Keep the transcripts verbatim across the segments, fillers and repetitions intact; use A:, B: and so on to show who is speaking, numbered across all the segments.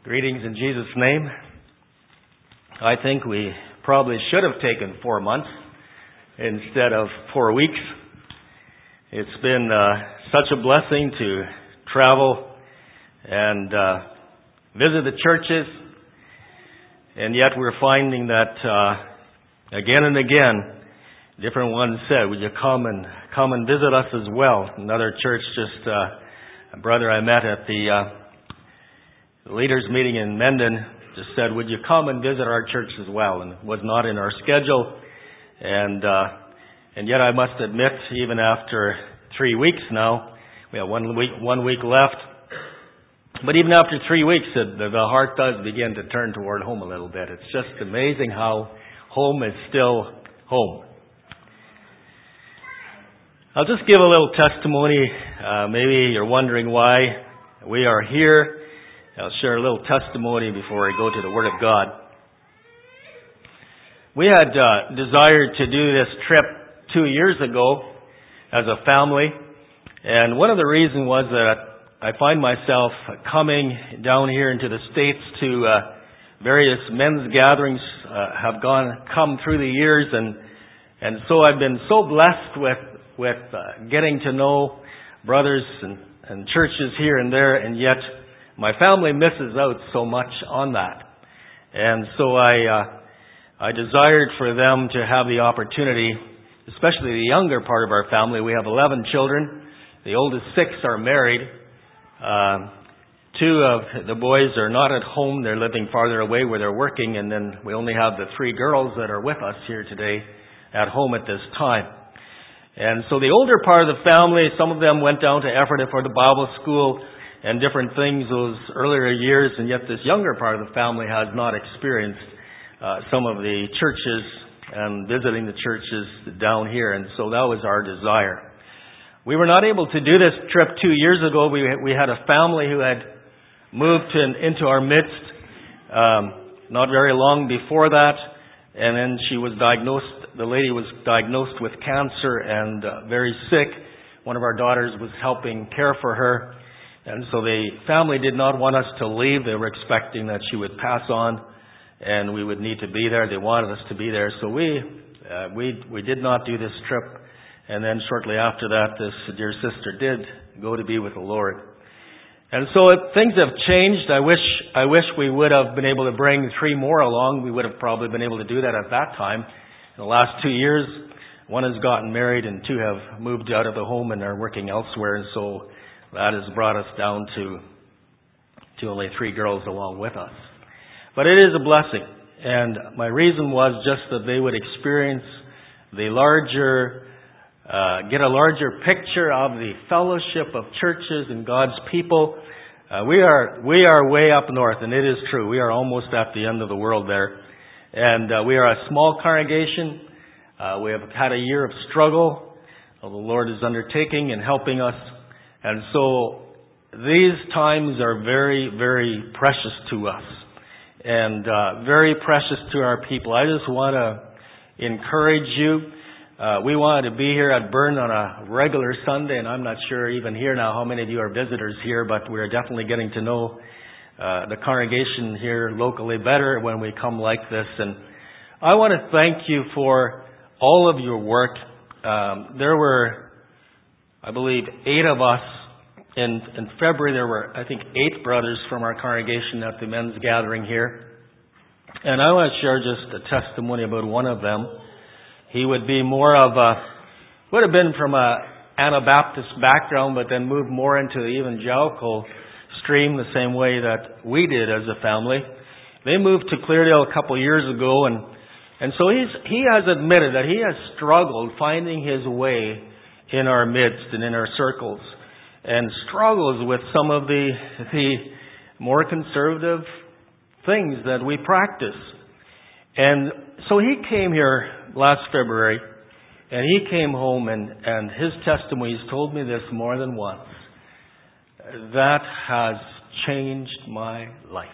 A: Greetings in Jesus' name. I think we probably should have taken four months instead of four weeks. It's been uh, such a blessing to travel and uh, visit the churches, and yet we're finding that uh, again and again, different ones said, "Would you come and come and visit us as well?" Another church, just uh, a brother I met at the uh, The leaders meeting in Mendon just said, "Would you come and visit our church as well?" And it was not in our schedule. And uh, and yet I must admit, even after three weeks now, we have one week one week left. But even after three weeks, the, the heart does begin to turn toward home a little bit. It's just amazing how home is still home. I'll just give a little testimony. Uh, maybe you're wondering why we are here. I'll share a little testimony before I go to the Word of God. We had uh, desired to do this trip two years ago as a family, and one of the reasons was that I find myself coming down here into the States to uh, various men's gatherings uh, have gone come through the years, and and so I've been so blessed with with uh, getting to know brothers and, and churches here and there, and yet my family misses out so much on that. And so I uh, I desired for them to have the opportunity, especially the younger part of our family. We have eleven children. The oldest six are married. Uh, two of the boys are not at home. They're living farther away where they're working. And then we only have the three girls that are with us here today at home at this time. And so the older part of the family, some of them went down to Ephrata for the Bible school and different things those earlier years, and yet this younger part of the family has not experienced uh, some of the churches and visiting the churches down here, and so that was our desire. We were not able to do this trip two years ago. We we had a family who had moved in, into our midst um, not very long before that, and then she was diagnosed, the lady was diagnosed with cancer and uh, very sick. One of our daughters was helping care for her. And so the family did not want us to leave. They were expecting that she would pass on and we would need to be there. They wanted us to be there. So we uh, we we did not do this trip. And then shortly after that, this dear sister did go to be with the Lord. And so it, things have changed. I wish I wish we would have been able to bring three more along. We would have probably been able to do that at that time. In the last two years, one has gotten married and two have moved out of the home and are working elsewhere. And so that has brought us down to to only three girls along with us. But it is a blessing. And my reason was just that they would experience the larger, uh, get a larger picture of the fellowship of churches and God's people. Uh, we are we are way up north, and it is true. We are almost at the end of the world there. And uh, we are a small congregation. Uh, we have had a year of struggle. The Lord is undertaking and helping us. And so these times are very, very precious to us and uh, very precious to our people. I just want to encourage you. Uh, we wanted to be here at Bern on a regular Sunday, and I'm not sure even here now how many of you are visitors here, but we're definitely getting to know uh, the congregation here locally better when we come like this. And I want to thank you for all of your work. Um, there were I believe eight of us. In, in February, there were, I think, eight brothers from our congregation at the men's gathering here. And I want to share just a testimony about one of them. He would be more of a, would have been from a Anabaptist background, but then moved more into the evangelical stream the same way that we did as a family. They moved to Cleardale a couple years ago, and, and so he's, he has admitted that he has struggled finding his way in our midst and in our circles, and struggles with some of the the more conservative things that we practice. And so he came here last February, and he came home, and, and his testimony, he's told me this more than once. That has changed my life.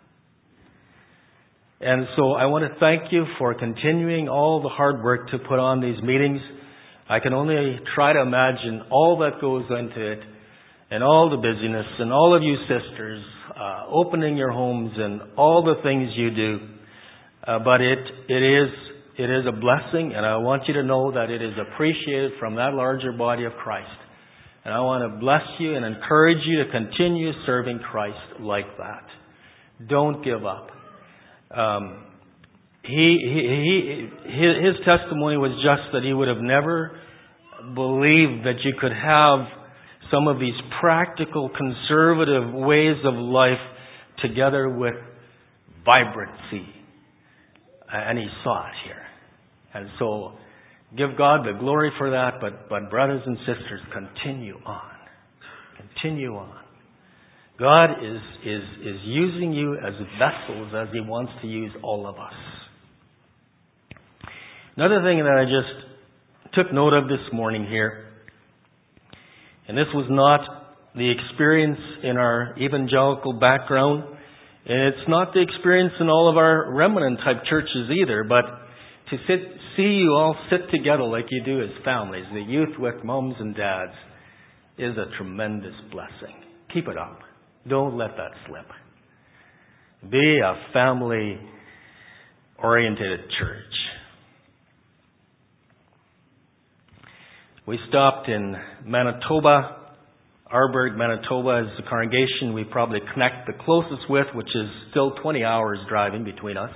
A: And so I want to thank you for continuing all the hard work to put on these meetings. I can only try to imagine all that goes into it, and all the busyness, and all of you sisters, uh, opening your homes and all the things you do. Uh, but it it is it is a blessing, and I want you to know that it is appreciated from that larger body of Christ. And I want to bless you and encourage you to continue serving Christ like that. Don't give up. Um, he, he, he, his testimony was just that he would have never believed that you could have some of these practical, conservative ways of life together with vibrancy. And he saw it here. And so, give God the glory for that, but, but brothers and sisters, continue on. Continue on. God is, is, is using you as vessels as He wants to use all of us. Another thing that I just took note of this morning here, and this was not the experience in our evangelical background, and it's not the experience in all of our remnant type churches either, but to sit, see you all sit together like you do as families, the youth with mums and dads, is a tremendous blessing. Keep it up. Don't let that slip. Be a family-oriented church. We stopped in Manitoba. Arborg, Manitoba is the congregation we probably connect the closest with, which is still twenty hours driving between us.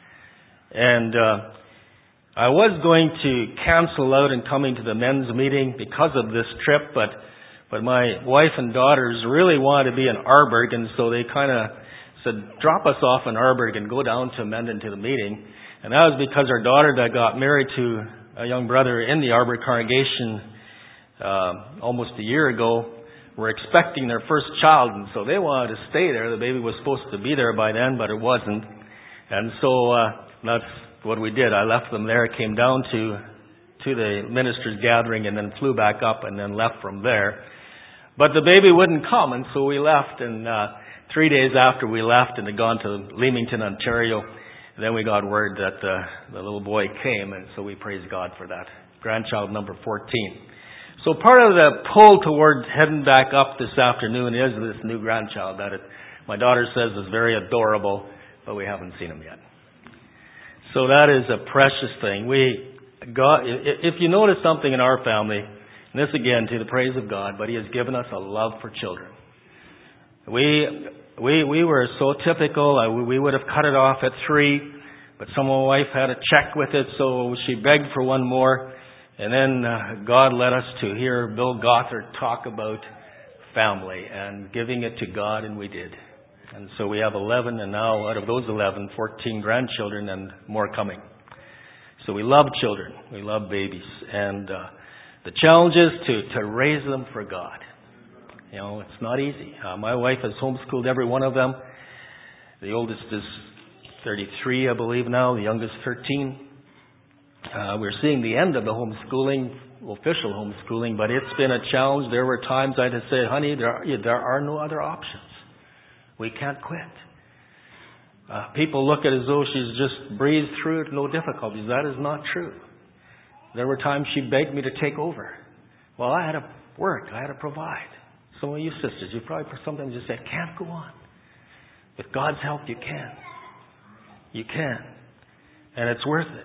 A: And uh, I was going to cancel out and coming to the men's meeting because of this trip, but but my wife and daughters really wanted to be in Arborg, and so they kind of said, drop us off in Arborg and go down to Mendon to the meeting. And that was because our daughter that got married to a young brother in the Arborg congregation uh, almost a year ago were expecting their first child, and so they wanted to stay there. The baby was supposed to be there by then, but it wasn't. And so uh, that's what we did. I left them there, came down to to the ministers' gathering, and then flew back up and then left from there. But the baby wouldn't come, and so we left. And uh, three days after we left and had gone to Leamington, Ontario, then we got word that uh, the little boy came, and so we praise God for that. Grandchild number fourteen. So part of the pull towards heading back up this afternoon is this new grandchild that it, my daughter says is very adorable, but we haven't seen him yet. So that is a precious thing. We God, if you notice something in our family, and this again to the praise of God, but He has given us a love for children. We we we were so typical. We would have cut it off at three, but some of my wife had a check with it, so she begged for one more. And then uh, God led us to hear Bill Gothard talk about family and giving it to God, and we did. And so we have eleven, and now out of those eleven, fourteen grandchildren and more coming. So we love children. We love babies. And uh, the challenge is to, to raise them for God. You know, it's not easy. Uh, my wife has homeschooled every one of them. The oldest is thirty-three, I believe now. The youngest, thirteen. Uh, we're seeing the end of the homeschooling, official homeschooling, but it's been a challenge. There were times I had to say, honey, there are, there are no other options. We can't quit. Uh, people look at it as though she's just breezed through it, no difficulties. That is not true. There were times she begged me to take over. Well, I had to work. I had to provide. Some of you sisters, you probably sometimes just say, can't go on. With God's help, you can. You can. And it's worth it.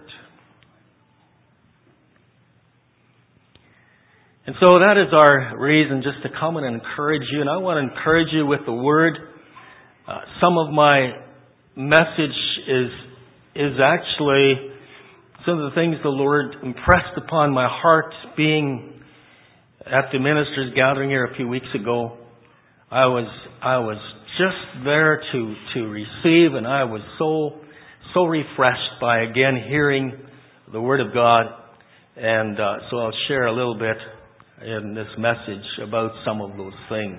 A: And so that is our reason just to come and encourage you. And I want to encourage you with the Word. Uh, some of my message is is actually some of the things the Lord impressed upon my heart being at the ministers' gathering here a few weeks ago. I was I was just there to to receive, and I was so so refreshed by again hearing the Word of God. And uh, so I'll share a little bit in this message about some of those things.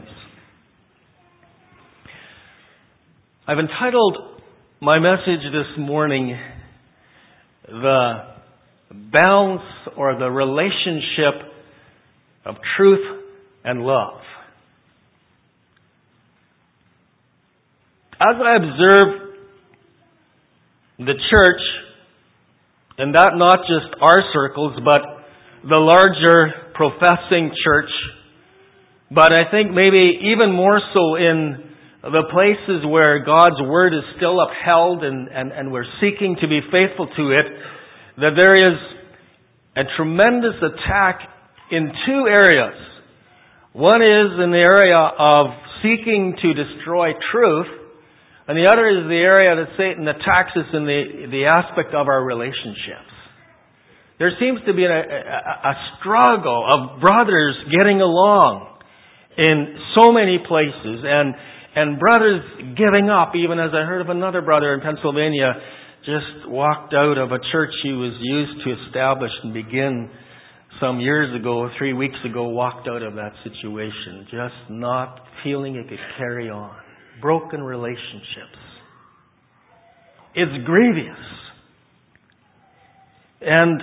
A: I've entitled my message this morning, The Balance or the Relationship of Truth and Love. As I observe the church, and that not just our circles, but the larger professing church, but I think maybe even more so in the places where God's Word is still upheld and, and, and we're seeking to be faithful to it, that there is a tremendous attack in two areas. One is in the area of seeking to destroy truth, and the other is the area that Satan attacks us in the, the aspect of our relationships. There seems to be a, a, a struggle of brothers getting along in so many places, and and brothers giving up, even as I heard of another brother in Pennsylvania just walked out of a church he was used to establish and begin some years ago, three weeks ago, walked out of that situation, just not feeling it could carry on. Broken relationships. It's grievous. And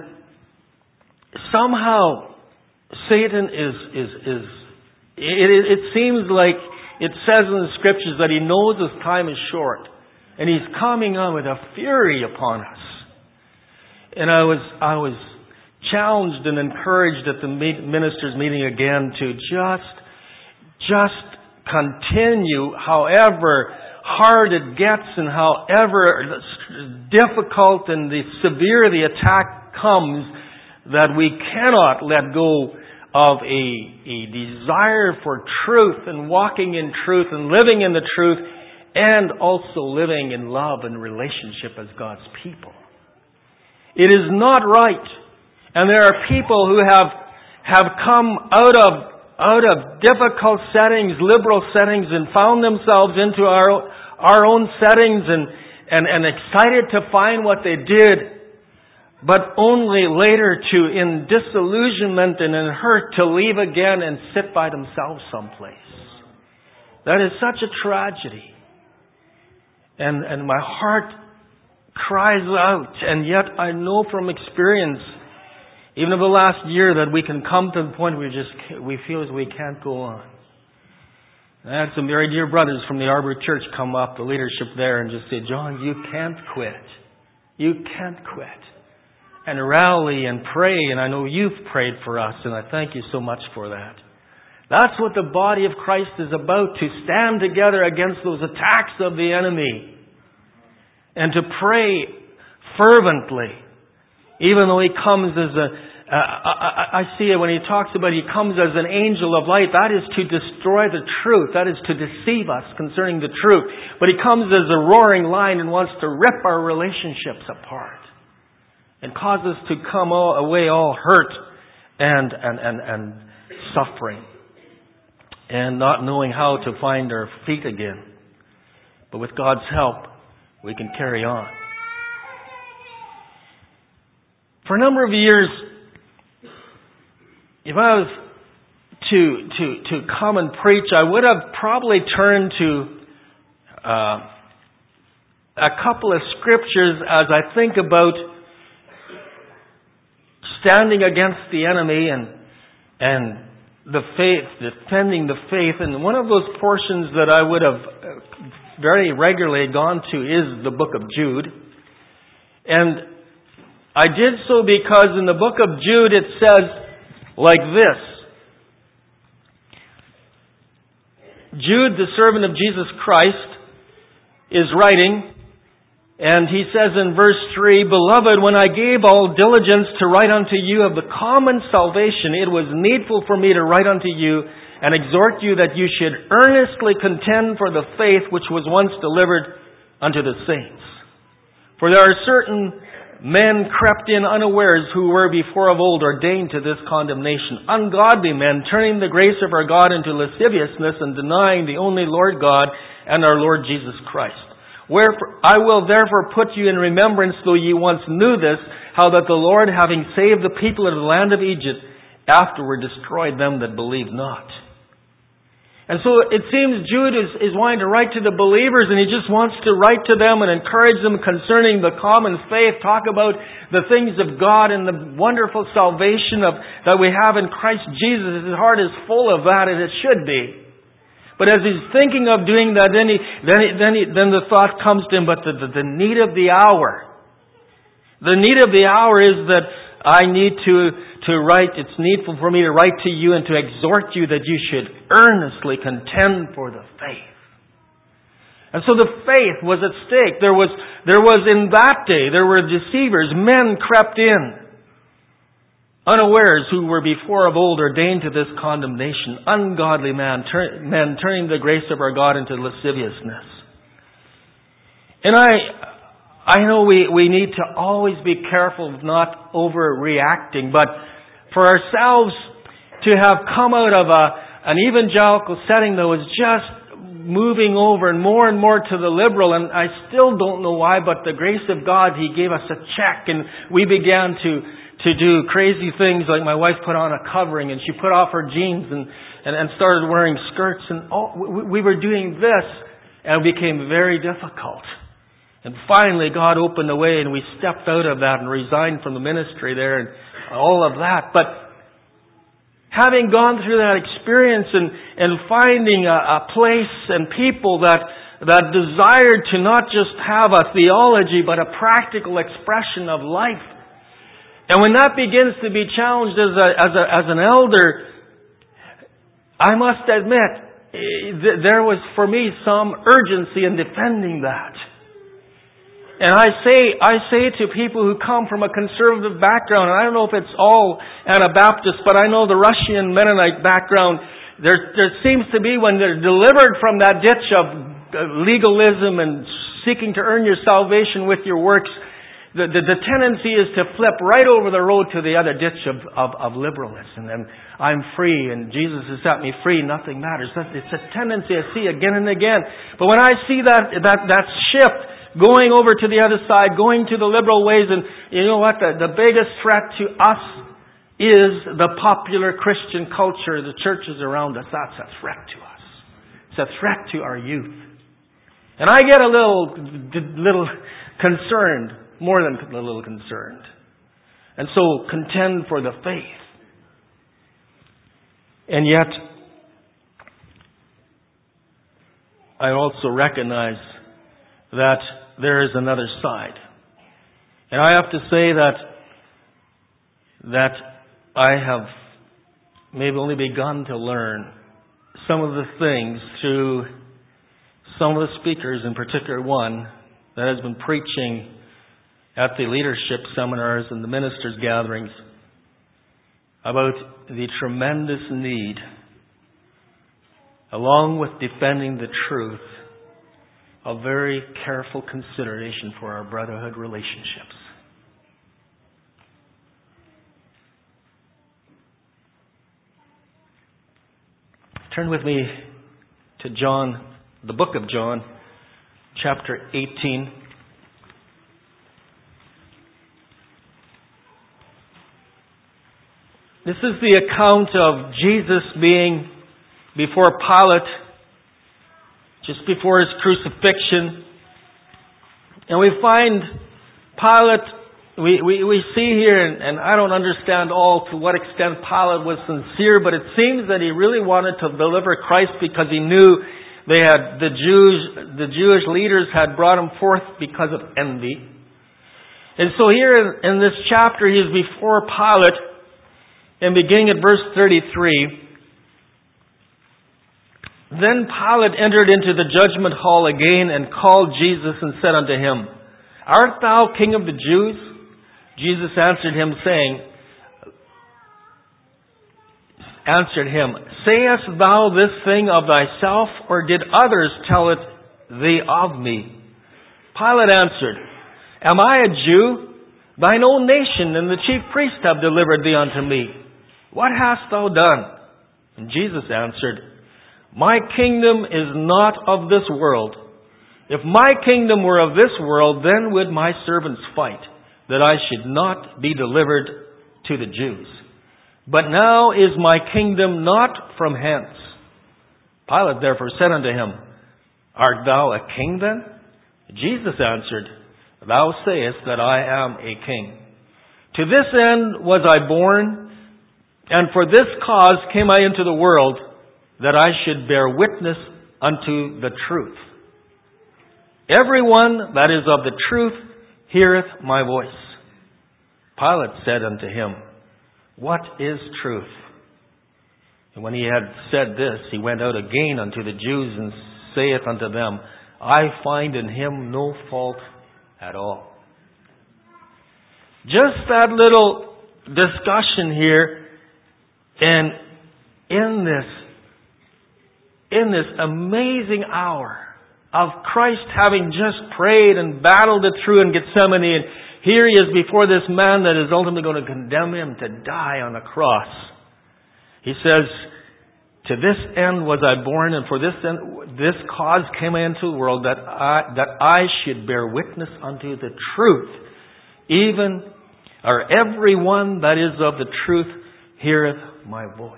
A: somehow Satan is, is, is it, it seems like it says in the Scriptures that he knows his time is short. And he's coming on with a fury upon us. And I was, I was challenged and encouraged at the ministers' meeting again to just, just continue however hard it gets and however difficult and the severe the attack comes, that we cannot let go of a, a desire for truth and walking in truth and living in the truth, and also living in love and relationship as God's people. It is not right. And there are people who have have come out of out of difficult settings, liberal settings, and found themselves into our our own settings and, and, and excited to find what they did, but only later to, in disillusionment and in hurt, to leave again and sit by themselves someplace. That is such a tragedy. And and my heart cries out, and yet I know from experience, even over the last year, that we can come to the point where we just we feel as we can't go on. I had some very dear brothers from the Arbor Church come up, the leadership there, and just say, "John, you can't quit. You can't quit." And rally and pray, and I know you've prayed for us, and I thank you so much for that. That's what the body of Christ is about, to stand together against those attacks of the enemy. And to pray fervently. Even though he comes as a... Uh, I, I see it when he talks about he comes as an angel of light. That is to destroy the truth. That is to deceive us concerning the truth. But he comes as a roaring lion and wants to rip our relationships apart. And cause us to come all, away all hurt and, and, and, and suffering. And not knowing how to find our feet again. But with God's help, we can carry on. For a number of years, if I was to to to come and preach, I would have probably turned to uh, a couple of scriptures as I think about standing against the enemy and and the faith, defending the faith. And one of those portions that I would have very regularly gone to is the book of Jude. And I did so because in the book of Jude it says like this. Jude, the servant of Jesus Christ, is writing, and he says in verse three, "Beloved, when I gave all diligence to write unto you of the common salvation, it was needful for me to write unto you and exhort you that you should earnestly contend for the faith which was once delivered unto the saints. For there are certain men crept in unawares who were before of old ordained to this condemnation, ungodly men, turning the grace of our God into lasciviousness and denying the only Lord God and our Lord Jesus Christ. Wherefore, I will therefore put you in remembrance, though ye once knew this, how that the Lord, having saved the people of the land of Egypt, afterward destroyed them that believed not." And so it seems Jude is, is wanting to write to the believers, and he just wants to write to them and encourage them concerning the common faith, talk about the things of God and the wonderful salvation of that we have in Christ Jesus. His heart is full of that, and it should be. But as he's thinking of doing that, then he, then he, then, he, then the thought comes to him, but the, the, the need of the hour. The need of the hour is that I need to, to write, it's needful for me to write to you and to exhort you that you should earnestly contend for the faith. And so the faith was at stake. There was, there was in that day, there were deceivers. Men crept in, unawares, who were before of old ordained to this condemnation. Ungodly man, turn, men turning the grace of our God into lasciviousness. And I, I know we, we need to always be careful of not overreacting, but for ourselves to have come out of a, an evangelical setting that was just moving over and more and more to the liberal, and I still don't know why, but the grace of God, He gave us a check, and we began to to do crazy things, like my wife put on a covering, and she put off her jeans and, and, and started wearing skirts, and all, we, we were doing this, and it became very difficult. And finally, God opened the way, and we stepped out of that and resigned from the ministry there and all of that. But having gone through that experience and, and finding a, a place and people that, that desired to not just have a theology, but a practical expression of life. And when that begins to be challenged as a, as a, as an elder, I must admit, there was for me some urgency in defending that. And I say, I say to people who come from a conservative background, and I don't know if it's all Anabaptist, but I know the Russian Mennonite background, there, there seems to be, when they're delivered from that ditch of legalism and seeking to earn your salvation with your works, the, the, the tendency is to flip right over the road to the other ditch of, of, of liberalism. And I'm free, and Jesus has set me free, nothing matters. It's a tendency I see again and again. But when I see that, that, that shift, going over to the other side, going to the liberal ways, and you know what? The, the biggest threat to us is the popular Christian culture, the churches around us. That's a threat to us. It's a threat to our youth. And I get a little, little concerned, more than a little concerned. And so contend for the faith. And yet, I also recognize that there is another side. And I have to say that that I have maybe only begun to learn some of the things through some of the speakers, in particular one that has been preaching at the leadership seminars and the ministers' gatherings about the tremendous need, along with defending the truth, a very careful consideration for our brotherhood relationships. Turn with me to John, the book of John, chapter eighteen. This is the account of Jesus being before Pilate, just before his crucifixion. And we find Pilate, we, we, we see here, and, and I don't understand all to what extent Pilate was sincere, but it seems that he really wanted to deliver Christ because he knew they had, the Jews, the Jewish leaders had brought him forth because of envy. And so here in, in this chapter, he is before Pilate, and beginning at verse thirty-three, then Pilate entered into the judgment hall again and called Jesus and said unto him, Art thou king of the Jews? Jesus answered him, saying, answered him, Sayest thou this thing of thyself, or did others tell it thee of me? Pilate answered, Am I a Jew? Thine own nation and the chief priests have delivered thee unto me. What hast thou done? And Jesus answered, My kingdom is not of this world. If my kingdom were of this world, then would my servants fight, that I should not be delivered to the Jews. But now is my kingdom not from hence. Pilate therefore said unto him, Art thou a king then? Jesus answered, Thou sayest that I am a king. To this end was I born, and for this cause came I into the world, that I should bear witness unto the truth. Everyone that is of the truth heareth my voice. Pilate said unto him, What is truth? And when he had said this, he went out again unto the Jews, and saith unto them, I find in Him no fault at all. Just that little discussion here, and in this, in this amazing hour of Christ having just prayed and battled it through in Gethsemane, and here He is before this man that is ultimately going to condemn Him to die on a cross. He says, to this end was I born, and for this end, this cause came I into the world, that I, that I should bear witness unto the truth. Even, or every one that is of the truth heareth my voice.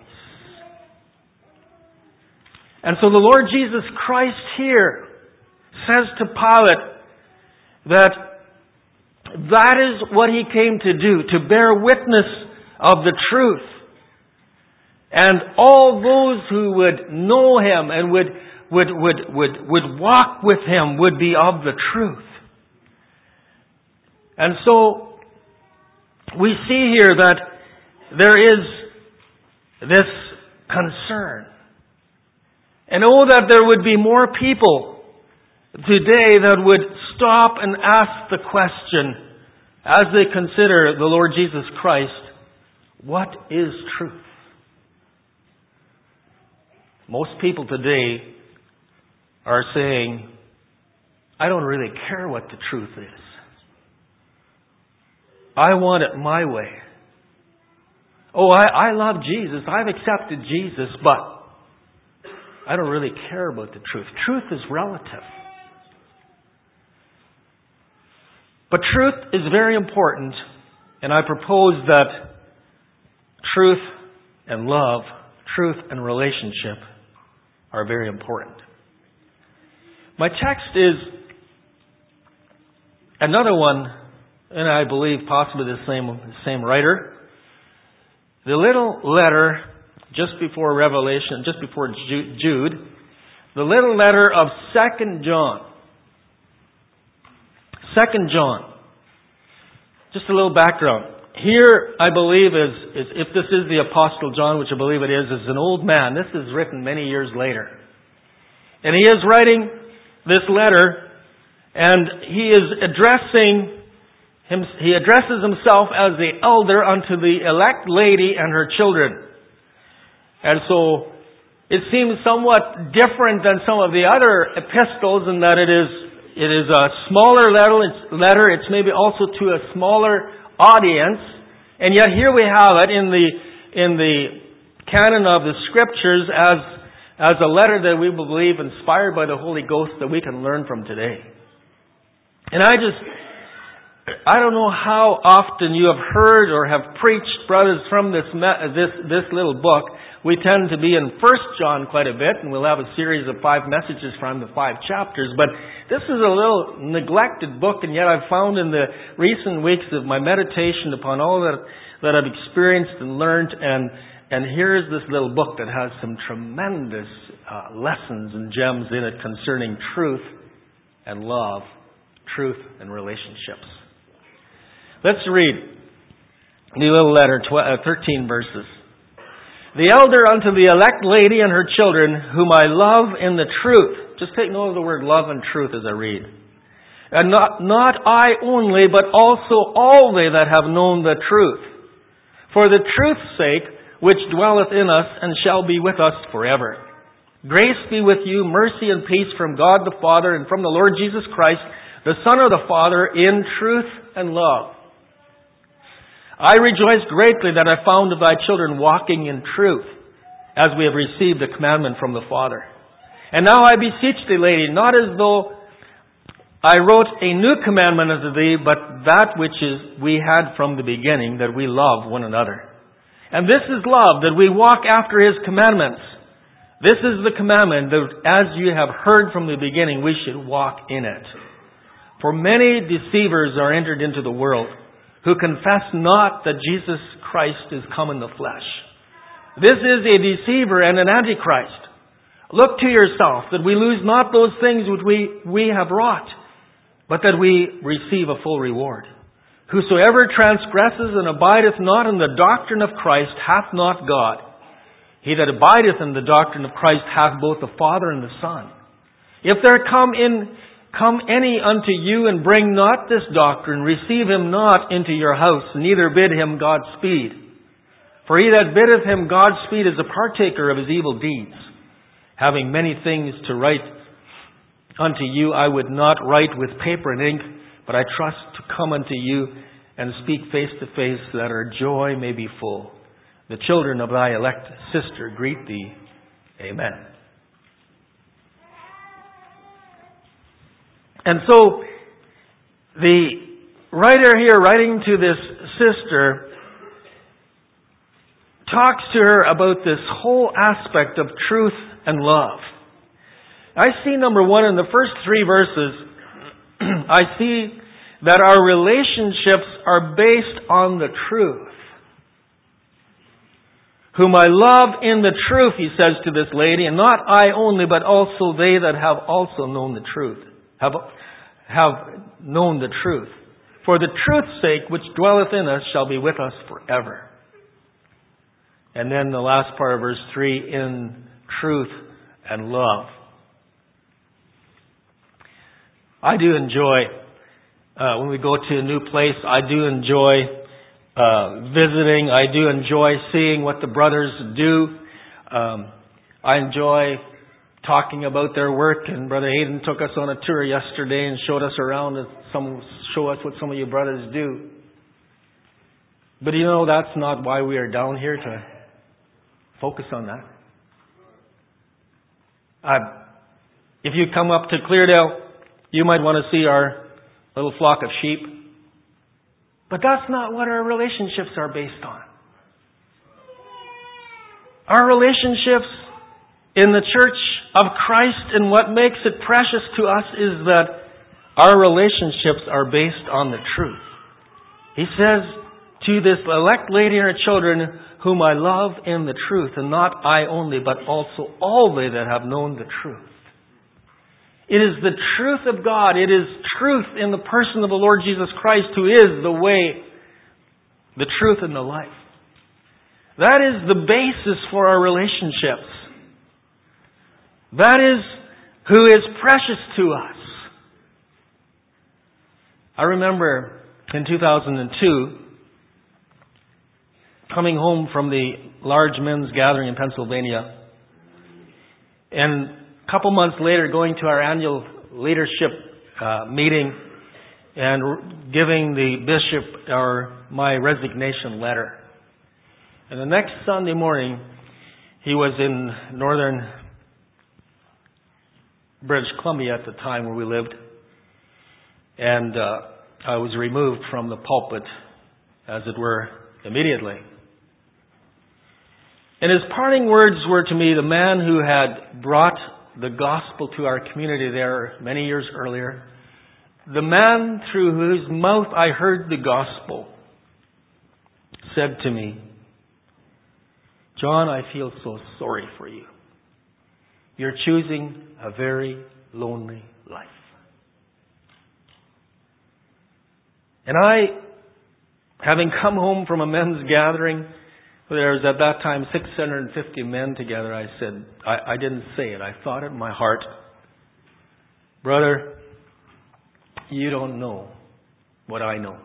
A: And so the Lord Jesus Christ here says to Pilate that that is what He came to do, to bear witness of the truth. And all those who would know Him and would, would, would, would, would walk with Him would be of the truth. And so we see here that there is this concern. And oh, that there would be more people today that would stop and ask the question as they consider the Lord Jesus Christ, what is truth? Most people today are saying, I don't really care what the truth is. I want it my way. Oh, I, I love Jesus. I've accepted Jesus, but I don't really care about the truth. Truth is relative. But truth is very important, and I propose that truth and love, truth and relationship are very important. My text is another one, and I believe possibly the same, the same writer. The little letter just before Revelation, just before Jude, the little letter of Second John. Second John. Just a little background. Here, I believe, is, is if this is the Apostle John, which I believe it is, is an old man. This is written many years later. And he is writing this letter, and he is addressing, him, he addresses himself as the elder unto the elect lady and her children. And so, it seems somewhat different than some of the other epistles in that it is, it is a smaller letter, it's, letter, it's maybe also to a smaller audience, and yet here we have it in the in the canon of the Scriptures as as a letter that we believe inspired by the Holy Ghost that we can learn from today. And I just I don't know how often you have heard or have preached, brothers, from this this this little book. We tend to be in First John quite a bit, and we'll have a series of five messages from the five chapters. But this is a little neglected book, and yet I've found in the recent weeks of my meditation upon all that that I've experienced and learned, and and here's this little book that has some tremendous uh, lessons and gems in it concerning truth and love, truth and relationships. Let's read the little letter, thirteen verses. The elder unto the elect lady and her children, whom I love in the truth. Just take note of the word love and truth as I read. And not, not I only, but also all they that have known the truth. For the truth's sake, which dwelleth in us and shall be with us forever. Grace be with you, mercy and peace from God the Father and from the Lord Jesus Christ, the Son of the Father, in truth and love. I rejoice greatly that I found of thy children walking in truth, as we have received the commandment from the Father. And now I beseech thee, lady, not as though I wrote a new commandment unto thee, but that which is we had from the beginning, that we love one another. And this is love, that we walk after His commandments. This is the commandment, that as you have heard from the beginning, we should walk in it. For many deceivers are entered into the world, who confess not that Jesus Christ is come in the flesh. This is a deceiver and an antichrist. Look to yourself, that we lose not those things which we, we have wrought, but that we receive a full reward. Whosoever transgresses and abideth not in the doctrine of Christ hath not God. He that abideth in the doctrine of Christ hath both the Father and the Son. If there come in come any unto you and bring not this doctrine, receive him not into your house, neither bid him Godspeed. For he that biddeth him Godspeed is a partaker of his evil deeds. Having many things to write unto you, I would not write with paper and ink, but I trust to come unto you and speak face to face, that our joy may be full. The children of thy elect sister greet thee. Amen. And so, the writer here, writing to this sister, talks to her about this whole aspect of truth and love. I see, number one, in the first three verses, I see that our relationships are based on the truth. Whom I love in the truth, he says to this lady, and not I only, but also they that have also known the truth. Have, have known the truth. For the truth's sake, which dwelleth in us, shall be with us forever. And then the last part of verse three, in truth and love. I do enjoy, uh, when we go to a new place, I do enjoy uh, visiting. I do enjoy seeing what the brothers do. Um, I enjoy talking about their work, and Brother Hayden took us on a tour yesterday and showed us around and some, show us what some of you brothers do. But you know, that's not why we are down here, to focus on that. Uh, if you come up to Cleardale, you might want to see our little flock of sheep. But that's not what our relationships are based on. Our relationships in the Church of Christ, and what makes it precious to us, is that our relationships are based on the truth. He says to this elect lady and her children, whom I love in the truth, and not I only, but also all they that have known the truth. It is the truth of God. It is truth in the person of the Lord Jesus Christ, who is the way, the truth, and the life. That is the basis for our relationships. That is who is precious to us. I remember in two thousand two, coming home from the large men's gathering in Pennsylvania, and a couple months later going to our annual leadership uh, meeting and giving the bishop our my resignation letter. And the next Sunday morning, he was in northern British Columbia at the time, where we lived, and uh, I was removed from the pulpit, as it were, immediately. And his parting words were to me, the man who had brought the gospel to our community there many years earlier, the man through whose mouth I heard the gospel, said to me, John, I feel so sorry for you. You're choosing a very lonely life. And I, having come home from a men's gathering, there was at that time six hundred fifty men together, I said, I, I didn't say it, I thought it in my heart, brother, you don't know what I know.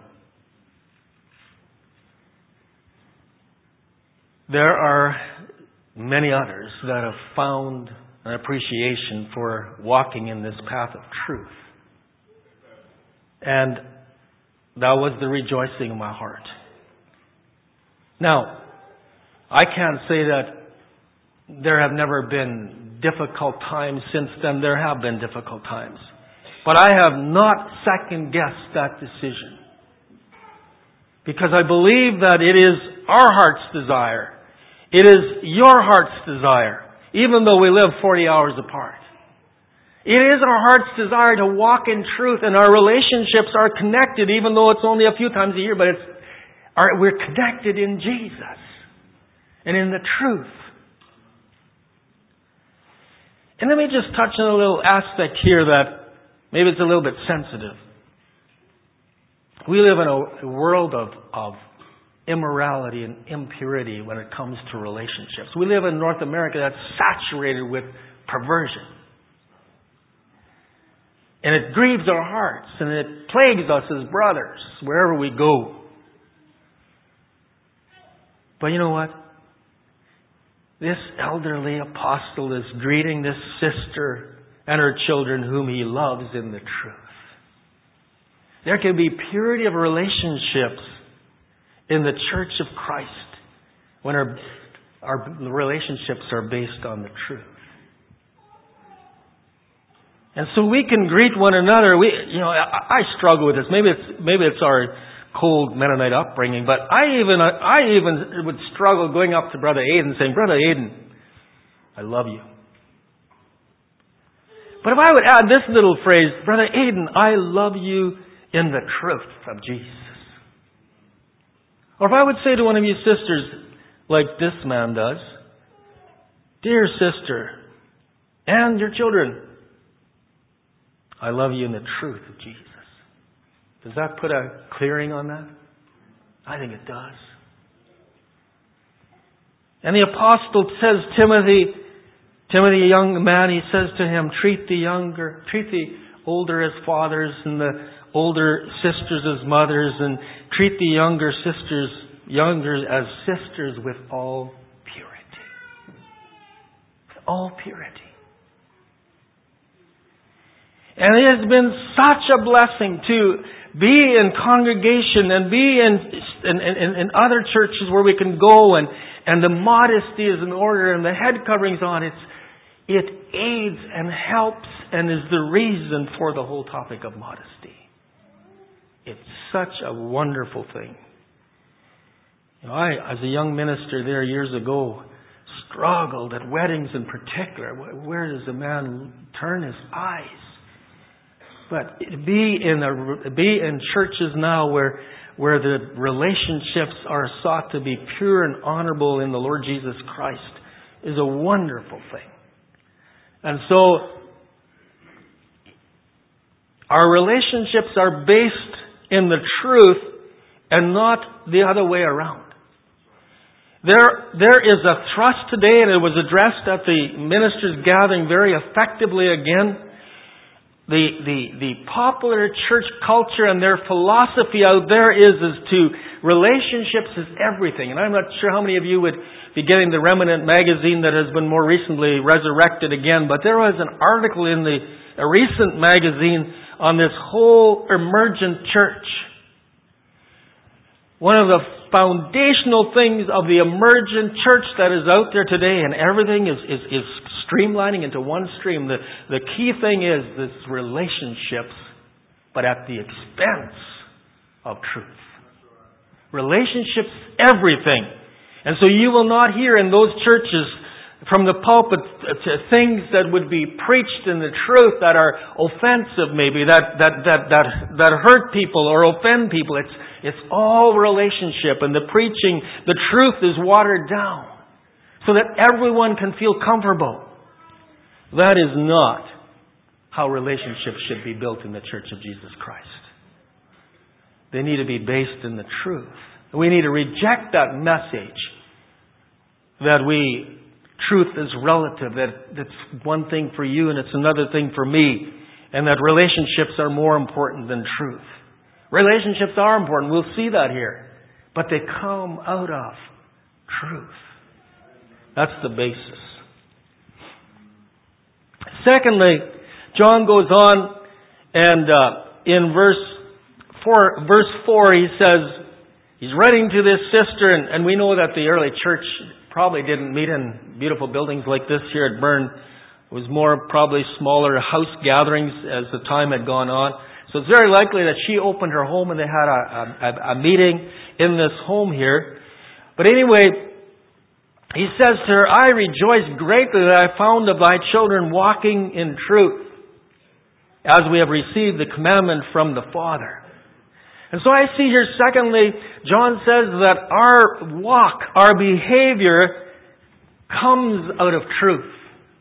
A: There are many others that have found an appreciation for walking in this path of truth. And that was the rejoicing of my heart. Now, I can't say that there have never been difficult times since then. There have been difficult times. But I have not second-guessed that decision. Because I believe that it is our heart's desire. It is your heart's desire, even though we live forty hours apart. It is our heart's desire to walk in truth, and our relationships are connected, even though it's only a few times a year, but it's, our, we're connected in Jesus and in the truth. And let me just touch on a little aspect here that maybe it's a little bit sensitive. We live in a world of, of immorality and impurity when it comes to relationships. We live in North America that's saturated with perversion. And it grieves our hearts, and it plagues us as brothers wherever we go. But you know what? This elderly apostle is greeting this sister and her children whom he loves in the truth. There can be purity of relationships in the church of Christ when our, our relationships are based on the truth. And so we can greet one another. We, you know, I, I struggle with this. Maybe it's maybe it's our cold Mennonite upbringing, but I even I even would struggle going up to Brother Aidan saying, "Brother Aidan, I love you." But if I would add this little phrase, "Brother Aidan, I love you in the truth of Jesus." Or if I would say to one of you sisters, like this man does, "Dear sister, and your children, I love you in the truth of Jesus." Does that put a clearing on that? I think it does. And the apostle says, Timothy, Timothy, a young man, he says to him, treat the younger, treat the older as fathers and the older sisters as mothers, and treat the younger sisters, younger as sisters with all purity. All purity. And it has been such a blessing to be in congregation and be in, in, in, in other churches where we can go and, and the modesty is in order and the head covering's on. It's, it aids and helps and is the reason for the whole topic of modesty. It's such a wonderful thing. You know, I, as a young minister there years ago, struggled at weddings in particular. Where does a man turn his eyes? But be in a, be in churches now where where the relationships are sought to be pure and honorable in the Lord Jesus Christ is a wonderful thing. And so our relationships are based in the truth and not the other way around. There, there is a thrust today, and it was addressed at the ministers' gathering very effectively again. The, the, the popular church culture and their philosophy out there is, is to relationships is everything. And I'm not sure how many of you would be getting the Remnant magazine that has been more recently resurrected again, but there was an article in the a recent magazine on this whole emergent church. One of the foundational things of the emergent church that is out there today, and everything is, is, is streamlining into one stream. The, the key thing is this relationships, but at the expense of truth. Relationships, everything. And so you will not hear in those churches from the pulpit things that would be preached in the truth that are offensive maybe, that, that, that, that, that hurt people or offend people. It's, it's all relationship, and the preaching, the truth is watered down so that everyone can feel comfortable. That is not how relationships should be built in the Church of Jesus Christ. They need to be based in the truth. We need to reject that message that we, truth is relative, that it's one thing for you and it's another thing for me, and that relationships are more important than truth. Relationships are important. We'll see that here. But they come out of truth. That's the basis. Secondly, John goes on, and uh, in verse four, verse four, he says he's writing to this sister, and, and we know that the early church probably didn't meet in beautiful buildings like this here at Bern. It was more probably smaller house gatherings as the time had gone on. So it's very likely that she opened her home and they had a, a, a meeting in this home here. But anyway, he says to her, I rejoice greatly that I found of thy children walking in truth, as we have received the commandment from the Father. And so I see here, secondly, John says that our walk, our behavior, comes out of truth.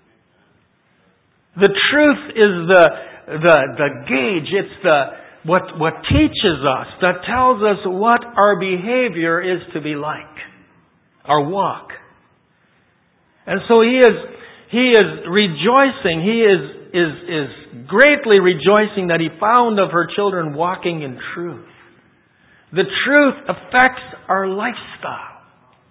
A: The truth is the the the gauge. It's the what what teaches us, that tells us what our behavior is to be like, our walk. And so he is he is rejoicing. He is is, is greatly rejoicing that he found of her children walking in truth. The truth affects our lifestyle.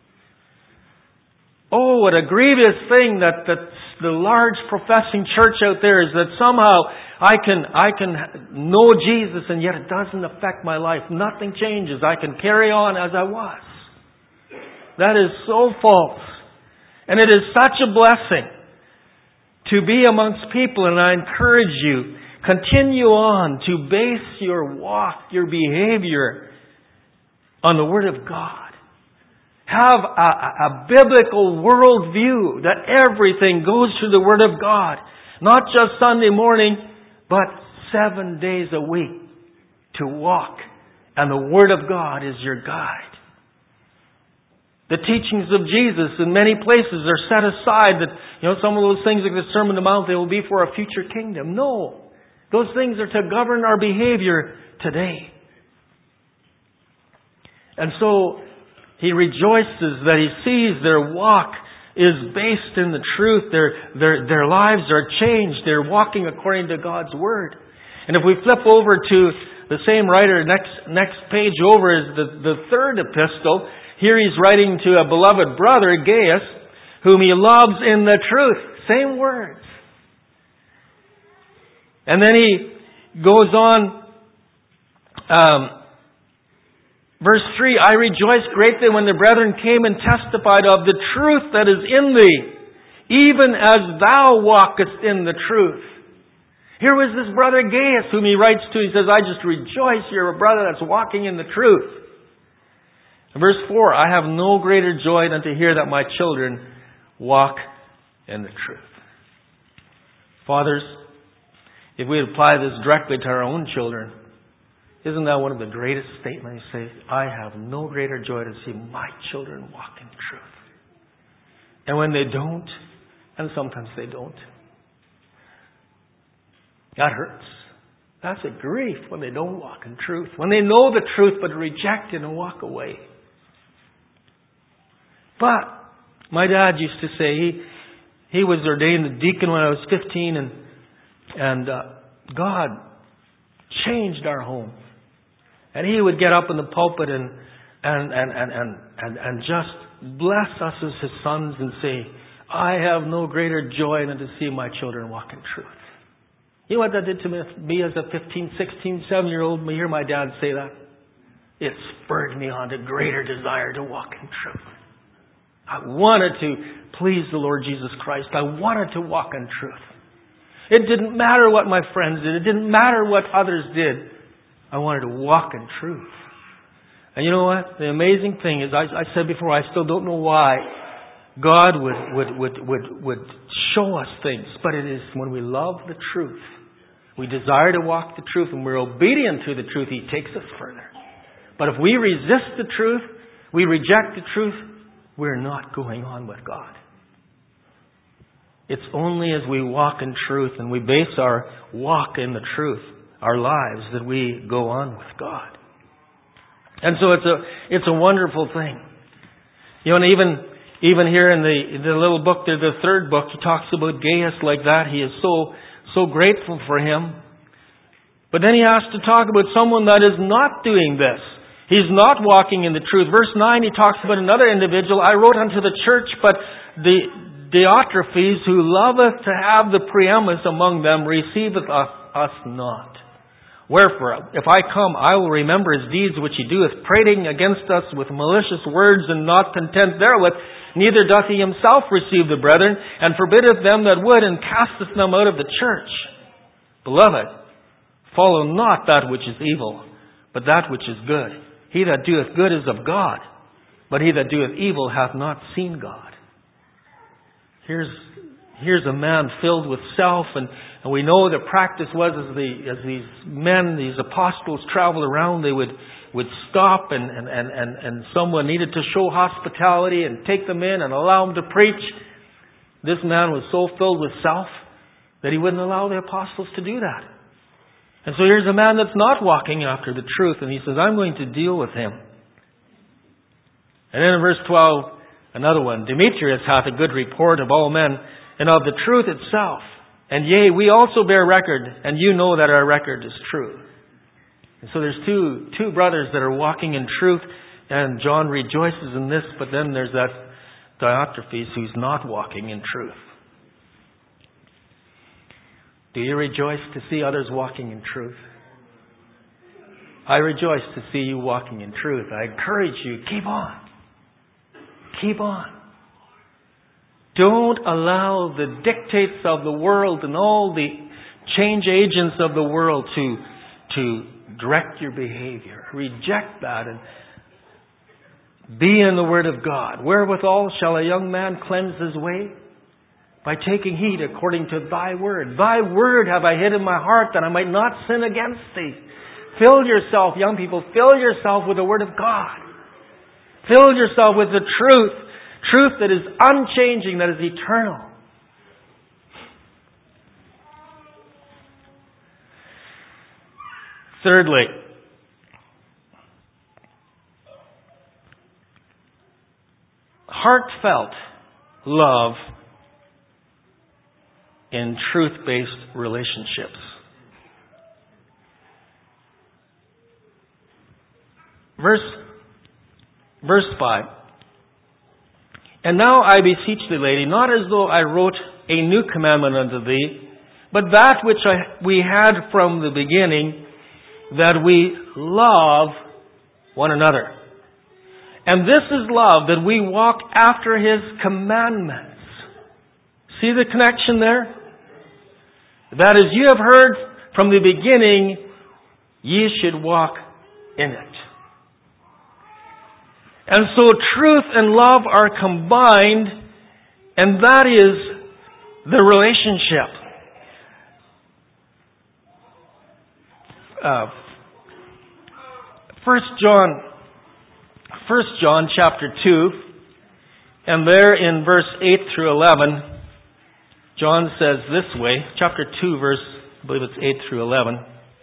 A: Oh, what a grievous thing that, that the large professing church out there is that somehow I can, I can know Jesus and yet it doesn't affect my life. Nothing changes. I can carry on as I was. That is so false. And it is such a blessing to be amongst people, and I encourage you, continue on to base your walk, your behavior on the Word of God. Have a, a biblical worldview that everything goes through the Word of God. Not just Sunday morning, but seven days a week to walk. And the Word of God is your guide. The teachings of Jesus in many places are set aside that, you know, some of those things like the Sermon on the Mount, they will be for a future kingdom. No. Those things are to govern our behavior today. And so he rejoices that he sees their walk is based in the truth. Their, their, their lives are changed. They're walking according to God's Word. And if we flip over to the same writer, next, next page over is the, the third epistle. Here he's writing to a beloved brother, Gaius, whom he loves in the truth. Same words. And then he goes on, um, verse three, I rejoice greatly when the brethren came and testified of the truth that is in thee, even as thou walkest in the truth. Here was this brother Gaius whom he writes to. He says, I just rejoice you're a brother that's walking in the truth. Verse four, I have no greater joy than to hear that my children walk in the truth. Fathers, if we apply this directly to our own children, isn't that one of the greatest statements? You say, I have no greater joy to see my children walk in truth. And when they don't, and sometimes they don't, that hurts. That's a grief when they don't walk in truth. When they know the truth but reject it and walk away. But my dad used to say, he, he was ordained a deacon when I was fifteen, and, and uh, God changed our home. And he would get up in the pulpit and, and, and, and, and, and, and just bless us as his sons and say, I have no greater joy than to see my children walk in truth. You know what that did to me, me as a fifteen, sixteen, seven-year-old? Me hear my dad say that. It spurred me on to greater desire to walk in truth. I wanted to please the Lord Jesus Christ. I wanted to walk in truth. It didn't matter what my friends did. It didn't matter what others did. I wanted to walk in truth. And you know what? The amazing thing is, I, I said before, I still don't know why God would, would, would, would, would show us things. But it is when we love the truth, we desire to walk the truth, and we're obedient to the truth, He takes us further. But if we resist the truth, we reject the truth, we're not going on with God. It's only as we walk in truth and we base our walk in the truth, our lives, that we go on with God. And so it's a it's a wonderful thing. You know, and even even here in the the little book there, the third book, he talks about Gaius like that. He is so so grateful for him. But then he has to talk about someone that is not doing this. He's not walking in the truth. Verse nine, he talks about another individual. I wrote unto the church, but the Diotrephes, who loveth to have the preeminence among them, receiveth us, us not. Wherefore, if I come, I will remember his deeds which he doeth, prating against us with malicious words, and not content therewith. Neither doth he himself receive the brethren, and forbiddeth them that would, and casteth them out of the church. Beloved, follow not that which is evil, but that which is good. He that doeth good is of God, but he that doeth evil hath not seen God. Here's here's a man filled with self, and, and we know the practice was as the as these men, these apostles traveled around, they would would stop and, and, and, and, and someone needed to show hospitality and take them in and allow them to preach. This man was so filled with self that he wouldn't allow the apostles to do that. And so here's a man that's not walking after the truth, and he says, I'm going to deal with him. And then in verse twelve, another one, Demetrius hath a good report of all men, and of the truth itself. And yea, we also bear record, and you know that our record is true. And so there's two, two brothers that are walking in truth, and John rejoices in this, but then there's that Diotrephes who's not walking in truth. Do you rejoice to see others walking in truth? I rejoice to see you walking in truth. I encourage you, keep on. Keep on. Don't allow the dictates of the world and all the change agents of the world to, to direct your behavior. Reject that and be in the Word of God. Wherewithal shall a young man cleanse his way? By taking heed according to Thy Word. Thy Word have I hid in my heart that I might not sin against Thee. Fill yourself, young people, fill yourself with the Word of God. Fill yourself with the truth. Truth that is unchanging, that is eternal. Thirdly, heartfelt love in truth-based relationships. Verse, verse five. And now I beseech thee, lady, not as though I wrote a new commandment unto thee, but that which I, we had from the beginning, that we love one another. And this is love, that we walk after His commandments. See the connection there? That as you have heard from the beginning, ye should walk in it. And so truth and love are combined, and that is the relationship. Uh, First John, First John chapter two, and there in verse eight through eleven, John says this way, chapter two, verse, I believe it's eight through eleven.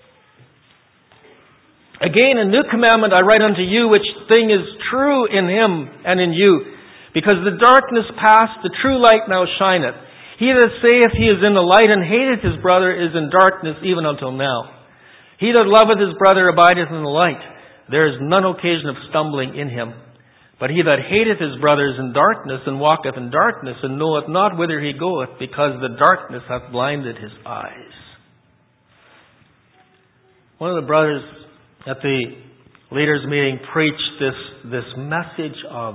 A: Again, a new commandment I write unto you, which thing is true in Him and in you. Because the darkness past, the true light now shineth. He that saith he is in the light and hateth his brother is in darkness even until now. He that loveth his brother abideth in the light. There is none occasion of stumbling in him. But he that hateth his brother is in darkness, and walketh in darkness, and knoweth not whither he goeth, because the darkness hath blinded his eyes. One of the brothers at the leaders' meeting preached this, this message of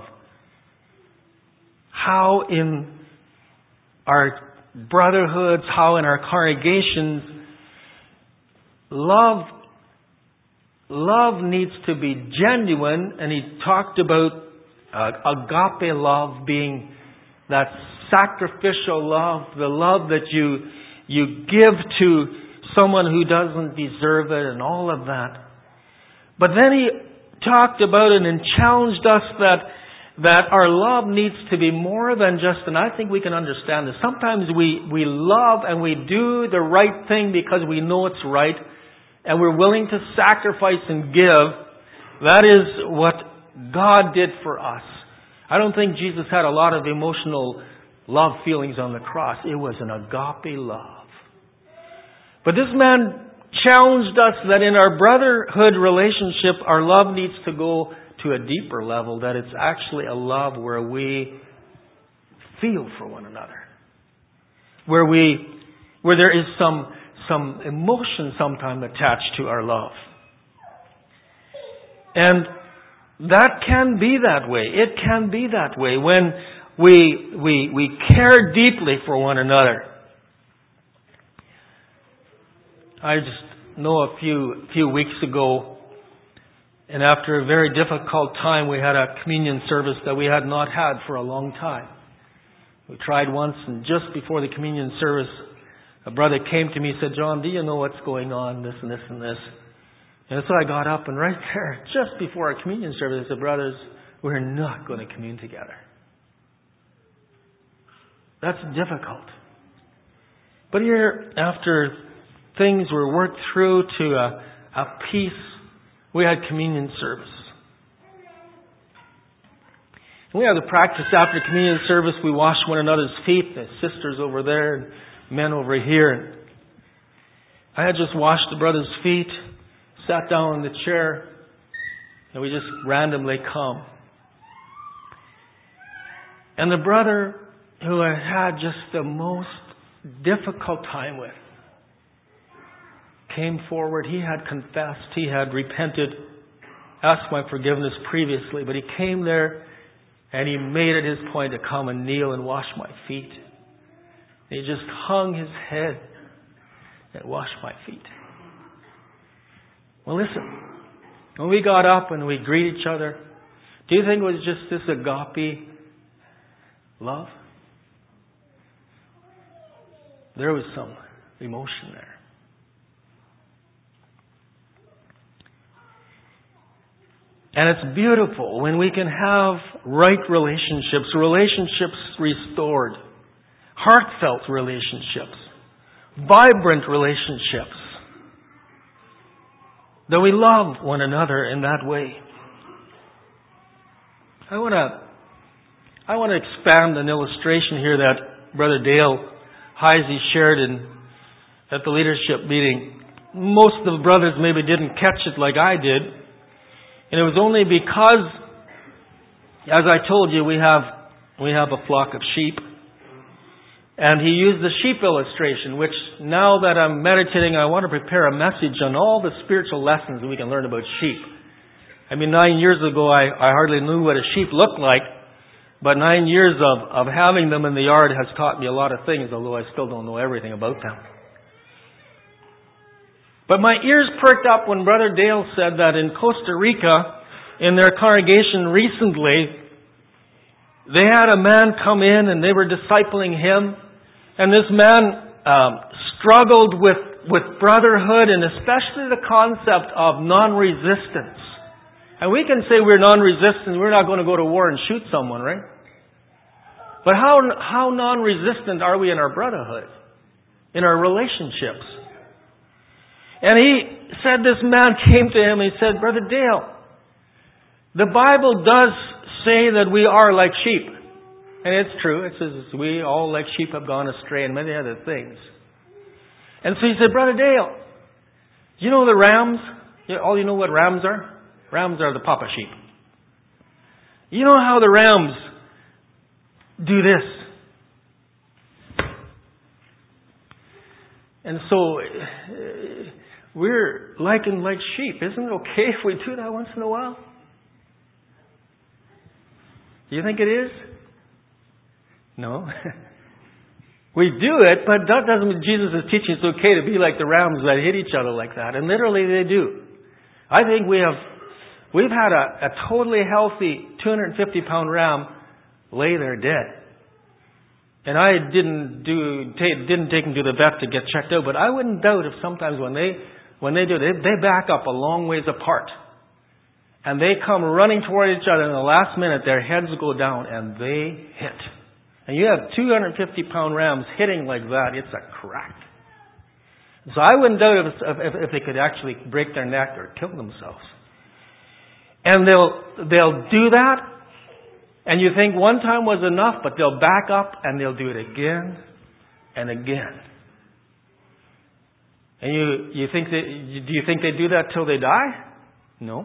A: how in our brotherhoods, how in our congregations, love, love needs to be genuine. And he talked about uh, agape love being that sacrificial love, the love that you, you give to someone who doesn't deserve it and all of that. But then he talked about it and challenged us that that our love needs to be more than just, and I think we can understand this. Sometimes we, we love and we do the right thing because we know it's right, and we're willing to sacrifice and give. That is what God did for us. I don't think Jesus had a lot of emotional love feelings on the cross. It was an agape love. But this man challenged us that in our brotherhood relationship, our love needs to go to a deeper level, that it's actually a love where we feel for one another. Where we, where there is some, some emotion sometimes attached to our love. And that can be that way. It can be that way when we, we, we care deeply for one another. I just know a few few weeks ago, and after a very difficult time, we had a communion service that we had not had for a long time. We tried once, and just before the communion service, a brother came to me and said, "John, do you know what's going on, this and this and this?" And so I got up, and right there, just before our communion service, I said, "Brothers, we're not going to commune together." That's difficult. But here, after things were worked through to a, a peace, we had communion service. And we have the practice after communion service, we wash one another's feet. The sisters over there, men over here. I had just washed the brother's feet, sat down in the chair, and we just randomly come. And the brother who I had just the most difficult time with came forward. He had confessed. He had repented, asked my forgiveness previously, but he came there and he made it his point to come and kneel and wash my feet. He just hung his head and washed my feet. Well, listen, when we got up and we greeted each other, do you think it was just this agape love? There was some emotion there. And it's beautiful when we can have right relationships, relationships restored, heartfelt relationships, vibrant relationships, that we love one another in that way. I want to I want to expand an illustration here that Brother Dale Heisey shared in, at the leadership meeting. Most of the brothers maybe didn't catch it like I did. And it was only because, as I told you, we have we have a flock of sheep. And he used the sheep illustration, which now that I'm meditating, I want to prepare a message on all the spiritual lessons that we can learn about sheep. I mean, nine years ago, I, I hardly knew what a sheep looked like. But nine years of, of having them in the yard has taught me a lot of things, although I still don't know everything about them. But my ears perked up when Brother Dale said that in Costa Rica, in their congregation recently, they had a man come in and they were discipling him. And this man um, struggled with, with brotherhood and especially the concept of non-resistance. And we can say we're non-resistant, we're not going to go to war and shoot someone, right? But how, how non-resistant are we in our brotherhood, in our relationships? And he said, this man came to him and he said, Brother Dale, the Bible does say that we are like sheep. And it's true. It says we all like sheep have gone astray and many other things. And so he said, Brother Dale, you know the rams? All you know what rams are? Rams are the papa sheep. You know how the rams do this? And so we're likened like sheep. Isn't it okay if we do that once in a while? Do you think it is? No. We do it, but that doesn't mean Jesus is teaching it's okay to be like the rams that hit each other like that. And literally they do. I think we have, we've had a, a totally healthy two hundred fifty pound ram lay there dead. And I didn't do, take, didn't take him to the vet to get checked out, but I wouldn't doubt if sometimes when they, when they do, they, they back up a long ways apart. And they come running toward each other, and in the last minute their heads go down and they hit. And you have two hundred fifty pound rams hitting like that, it's a crack. So I wouldn't doubt if, if, if they could actually break their neck or kill themselves. And they'll, they'll do that, and you think one time was enough, but they'll back up and they'll do it again and again. And you, you think that, do you think they do that till they die? No.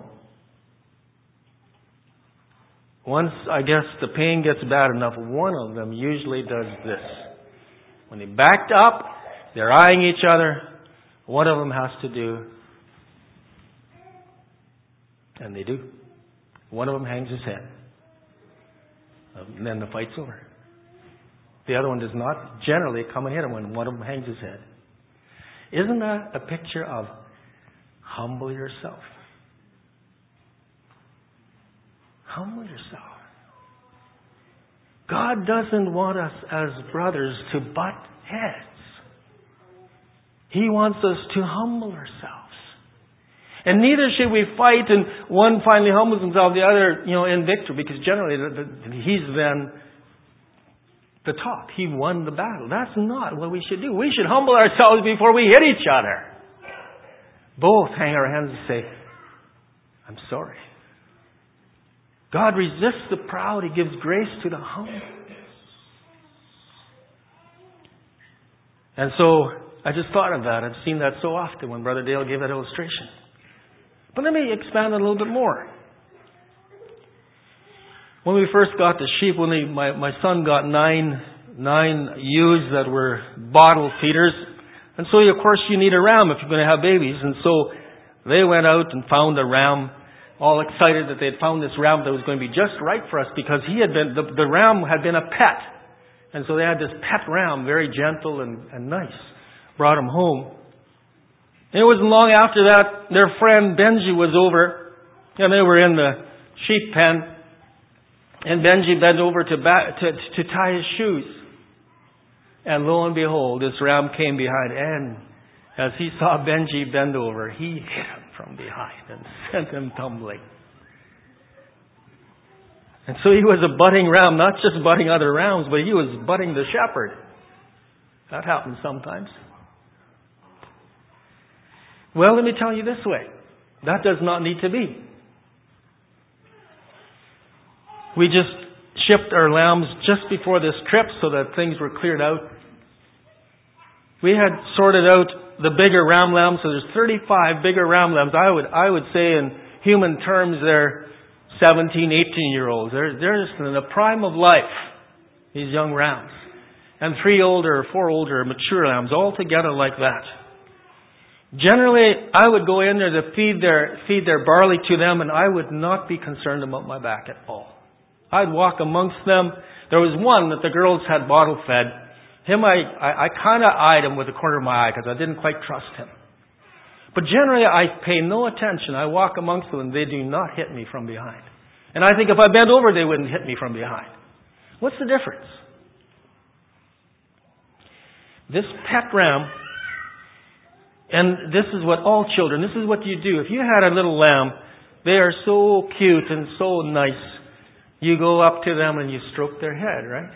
A: Once, I guess, the pain gets bad enough, one of them usually does this. When they backed up, they're eyeing each other. One of them has to do, and they do. One of them hangs his head. And then the fight's over. The other one does not generally come and hit him when one of them hangs his head. Isn't that a picture of humble yourself? Humble yourself. God doesn't want us as brothers to butt heads. He wants us to humble ourselves. And neither should we fight and one finally humbles himself, the other, you know, in victory, because generally the, the, he's then the top. He won the battle. That's not what we should do. We should humble ourselves before we hit each other. Both hang our hands and say, I'm sorry. God resists the proud. He gives grace to the humble. And so I just thought of that. I've seen that so often when Brother Dale gave that illustration. But let me expand it a little bit more. When we first got the sheep, when they, my, my son got nine, nine ewes that were bottle feeders. And so, of course, you need a ram if you're going to have babies. And so they went out and found a ram, all excited that they had found this ram that was going to be just right for us because he had been, the, the ram had been a pet. And so they had this pet ram, very gentle and, and nice. Brought him home. And it wasn't long after that, their friend Benji was over, and they were in the sheep pen. And Benji bent over to, ba- to, to tie his shoes. And lo and behold, this ram came behind. And as he saw Benji bend over, he hit him from behind and sent him tumbling. And so he was a butting ram, not just butting other rams, but he was butting the shepherd. That happens sometimes. Well, let me tell you this way. That does not need to be. We just shipped our lambs just before this trip so that things were cleared out. We had sorted out the bigger ram lambs, so there's thirty-five bigger ram lambs. I would I would say in human terms they're seventeen, eighteen year olds. They're, they're just in the prime of life, these young rams. And three older, four older mature lambs, all together like that. Generally, I would go in there to feed their feed their barley to them, and I would not be concerned about my back at all. I'd walk amongst them. There was one that the girls had bottle fed. Him, I, I, I kind of eyed him with the corner of my eye because I didn't quite trust him. But generally, I pay no attention. I walk amongst them and they do not hit me from behind. And I think if I bent over, they wouldn't hit me from behind. What's the difference? This pet ram, and this is what all children, this is what you do. If you had a little lamb, they are so cute and so nice. You go up to them and you stroke their head, right?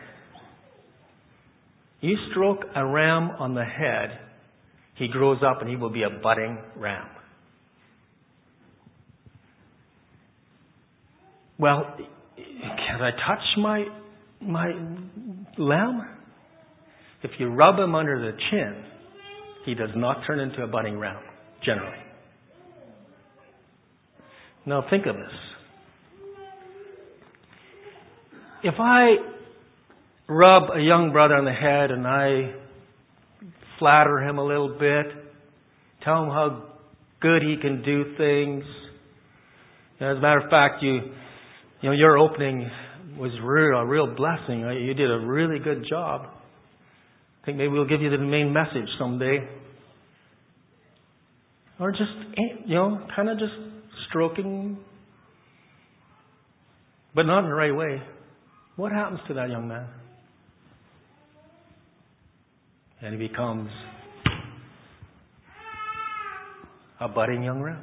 A: You stroke a ram on the head, he grows up and he will be a budding ram. Well, can I touch my my lamb? If you rub him under the chin, he does not turn into a budding ram, generally. Now think of this. If I rub a young brother on the head and I flatter him a little bit, tell him how good he can do things. As a matter of fact, you, you know, your opening was real, a real blessing. You did a really good job. I think maybe we'll give you the main message someday. Or just, you know, kind of just stroking, but not in the right way. What happens to that young man? And he becomes a budding young ram.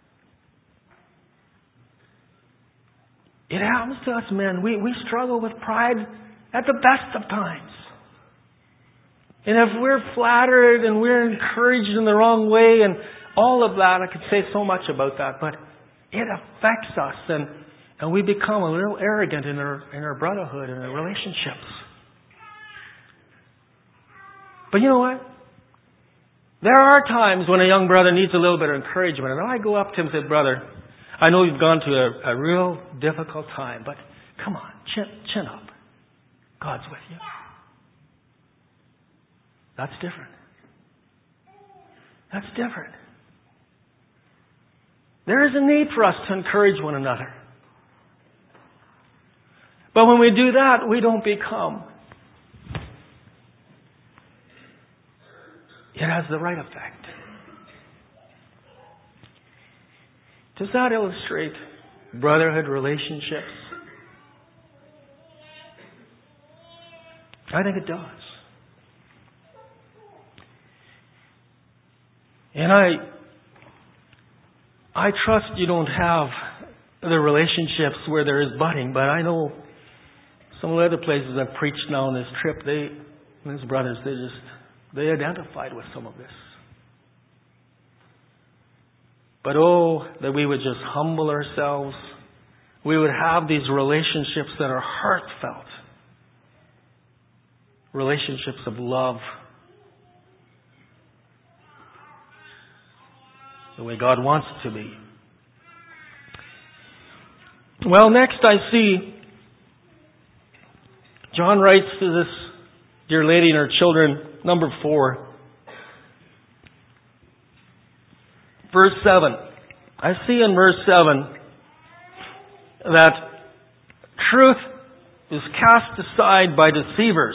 A: It happens to us men. We, we struggle with pride at the best of times. And if we're flattered and we're encouraged in the wrong way and all of that, I could say so much about that, but it affects us and And we become a little arrogant in our in our brotherhood and our relationships. But you know what? There are times when a young brother needs a little bit of encouragement. And I go up to him and say, brother, I know you've gone through a, a real difficult time, but come on, chin, chin up. God's with you. That's different. That's different. There is a need for us to encourage one another. But when we do that, we don't become. It has the right effect. Does that illustrate brotherhood relationships? I think it does. And I, I trust you don't have the relationships where there is budding, but I know some of the other places I've preached now on this trip, they, these brothers, they just, they identified with some of this. But oh, that we would just humble ourselves. We would have these relationships that are heartfelt. Relationships of love. the way God wants it to be. Well, next I see John writes to this dear lady and her children, number four, verse seven. I see in verse seven that truth is cast aside by deceivers.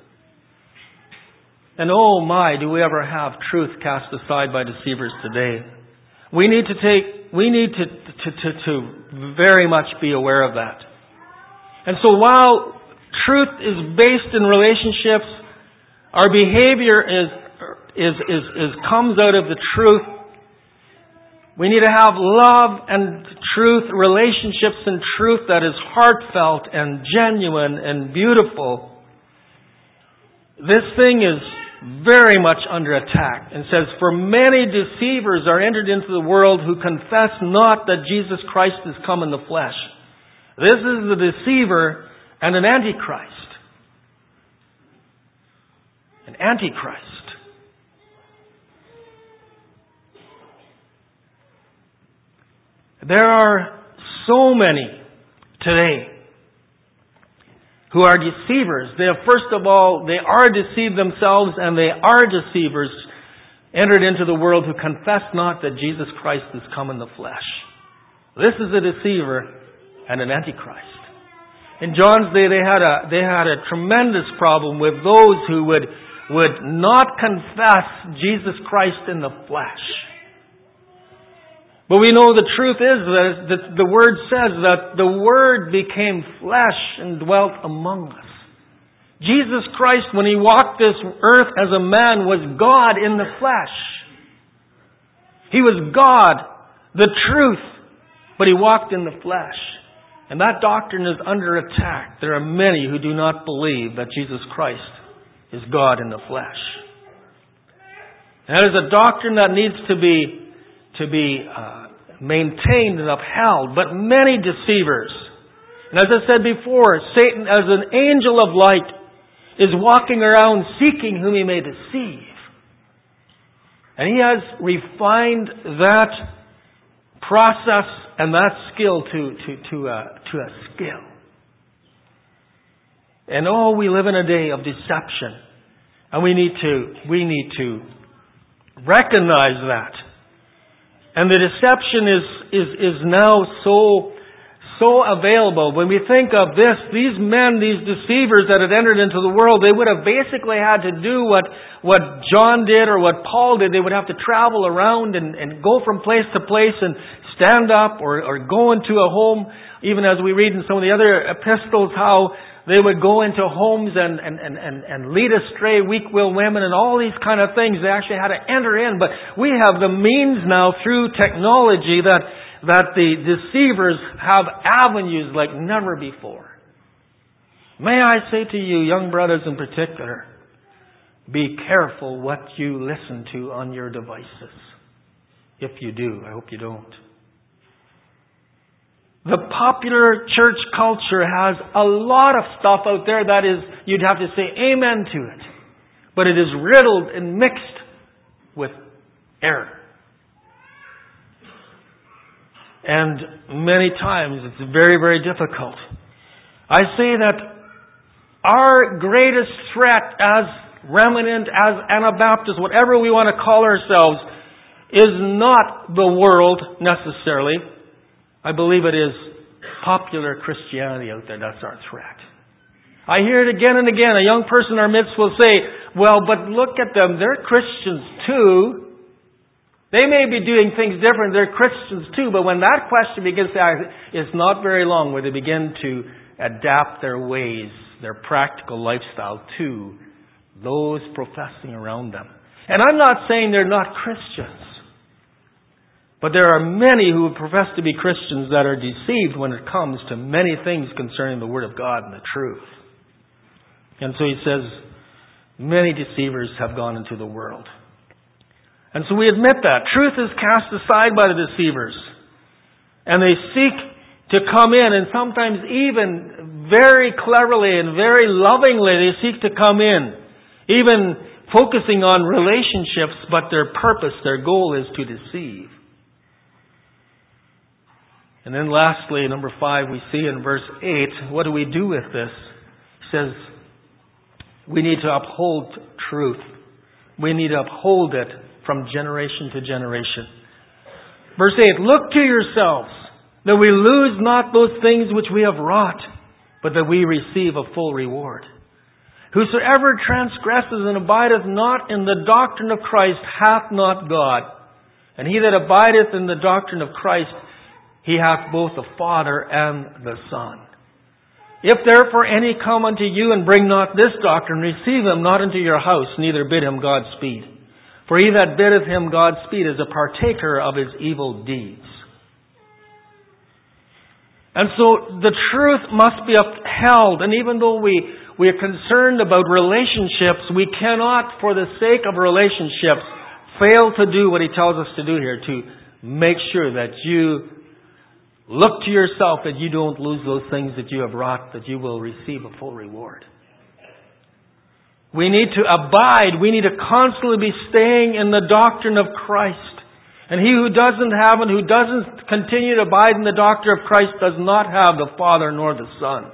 A: And oh my, do we ever have truth cast aside by deceivers today. We need to take, we need to, to, to, to very much be aware of that. And so while truth is based in relationships, our behavior is, is, is, is comes out of the truth. We need to have love and truth, relationships and truth that is heartfelt and genuine and beautiful. This thing is very much under attack. And says, for many deceivers are entered into the world who confess not that Jesus Christ is come in the flesh. This is the deceiver and an antichrist. An antichrist. There are so many today who are deceivers. They have, first of all, they are deceived themselves, and they are deceivers entered into the world who confess not that Jesus Christ is come in the flesh. This is a deceiver and an antichrist. In John's day, they had a they had a tremendous problem with those who would would not confess Jesus Christ in the flesh. But we know the truth is that the Word says that the Word became flesh and dwelt among us. Jesus Christ, when He walked this earth as a man, was God in the flesh. He was God, the truth, but He walked in the flesh. And that doctrine is under attack. There are many who do not believe that Jesus Christ is God in the flesh. And that is a doctrine that needs to be to be uh, maintained and upheld, but many deceivers. And as I said before, Satan, as an angel of light, is walking around seeking whom he may deceive. And he has refined that process and that skill to to to a, to a skill. And oh, we live in a day of deception, and we need to we need to recognize that. And the deception is, is, is now so, so available. When we think of this, these men, these deceivers that had entered into the world, they would have basically had to do what, what John did or what Paul did. They would have to travel around and, and go from place to place and stand up or, or go into a home. Even as we read in some of the other epistles, how they would go into homes and, and, and, and, and lead astray weak-willed women and all these kind of things. They actually had to enter in. But we have the means now through technology that, that the deceivers have avenues like never before. May I say to you, young brothers in particular, be careful what you listen to on your devices. If you do, I hope you don't. The popular church culture has a lot of stuff out there that is, you'd have to say amen to it. But it is riddled and mixed with error. And many times it's very, very difficult. I say that our greatest threat as remnant, as Anabaptists, whatever we want to call ourselves, is not the world necessarily. I believe it is popular Christianity out there. That's our threat. I hear it again and again. A young person in our midst will say, well, but look at them. They're Christians too. They may be doing things different. They're Christians too. But when that question begins to ask, it's not very long where they begin to adapt their ways, their practical lifestyle to those professing around them. And I'm not saying they're not Christians. But there are many who profess to be Christians that are deceived when it comes to many things concerning the Word of God and the truth. And so he says, many deceivers have gone into the world. And so we admit that. Truth is cast aside by the deceivers. And they seek to come in, and sometimes even very cleverly and very lovingly they seek to come in. Even focusing on relationships, but their purpose, their goal is to deceive. And then lastly, number five, we see in verse eight, what do we do with this? He says, we need to uphold truth. We need to uphold it from generation to generation. Verse eight, look to yourselves, that we lose not those things which we have wrought, but that we receive a full reward. Whosoever transgresses and abideth not in the doctrine of Christ hath not God. And he that abideth in the doctrine of Christ, he hath both the Father and the Son. If therefore any come unto you and bring not this doctrine, receive him not into your house, neither bid him Godspeed. For he that biddeth him Godspeed is a partaker of his evil deeds. And so the truth must be upheld. And even though we, we are concerned about relationships, we cannot, for the sake of relationships, fail to do what he tells us to do here, to make sure that you look to yourself, that you don't lose those things that you have wrought, that you will receive a full reward. We need to abide. We need to constantly be staying in the doctrine of Christ. And he who doesn't have and who doesn't continue to abide in the doctrine of Christ does not have the Father nor the Son.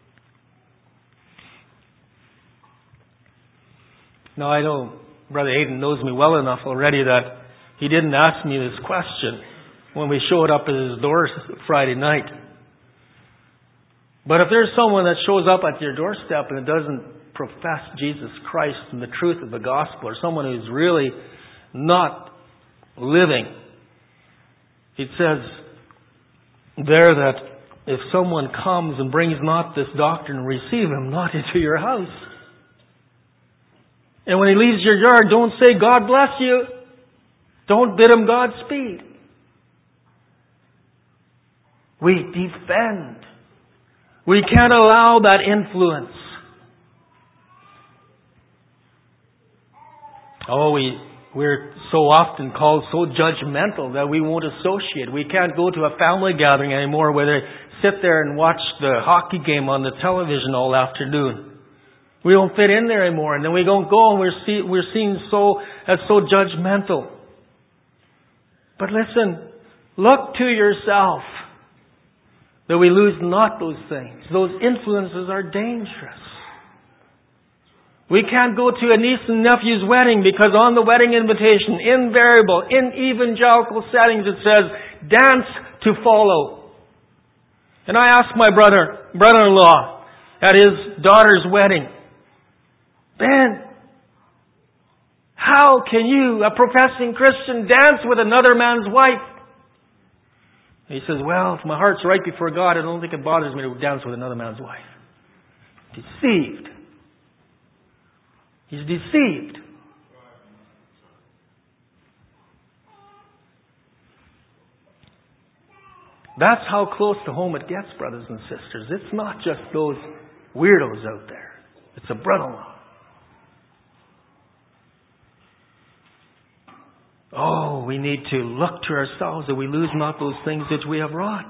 A: Now I know Brother Hayden knows me well enough already that he didn't ask me this question when we showed up at his door Friday night. But if there's someone that shows up at your doorstep and doesn't profess Jesus Christ and the truth of the gospel, or someone who's really not living, it says there that if someone comes and brings not this doctrine, receive him not into your house. And when he leaves your yard, don't say, God bless you. Don't bid him Godspeed. We defend. We can't allow that influence. Oh, we... We're so often called so judgmental that we won't associate. We can't go to a family gathering anymore where they sit there and watch the hockey game on the television all afternoon. We don't fit in there anymore. And then we don't go and we're, see, we're seen so as so judgmental. But listen, look to yourself that we lose not those things. Those influences are dangerous. We can't go to a niece and nephew's wedding because on the wedding invitation, invariable, in evangelical settings, it says, dance to follow. And I asked my brother, brother-in-law at his daughter's wedding, Ben, how can you, a professing Christian, dance with another man's wife? And he says, well, if my heart's right before God, I don't think it bothers me to dance with another man's wife. Deceived. He's deceived. That's how close to home it gets, brothers and sisters. It's not just those weirdos out there. It's a brother-in-law. Oh, we need to look to ourselves that we lose not those things which we have wrought.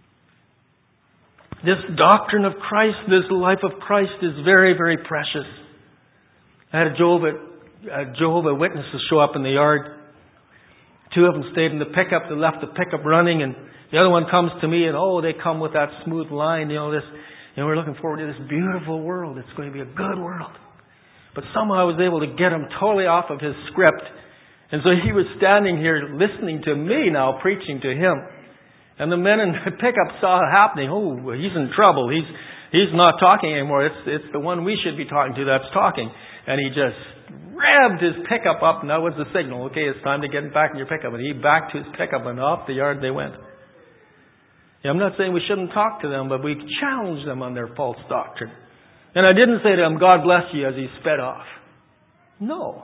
A: This doctrine of Christ, this life of Christ is very, very precious. I had a Jehovah, a Jehovah Witnesses show up in the yard. Two of them stayed in the pickup. They left the pickup running, and the other one comes to me, and oh, they come with that smooth line, you know, this, and we're looking forward to this beautiful world. It's going to be a good world. But somehow I was able to get him totally off of his script. And so he was standing here listening to me now, preaching to him. And the men in the pickup saw it happening. Oh, he's in trouble. He's he's not talking anymore. It's it's the one we should be talking to that's talking. And he just revved his pickup up, and that was the signal. Okay, it's time to get back in your pickup. And he backed his pickup, and off the yard they went. Yeah, I'm not saying we shouldn't talk to them, but we challenge them on their false doctrine. And I didn't say to him, God bless you, as he sped off. No.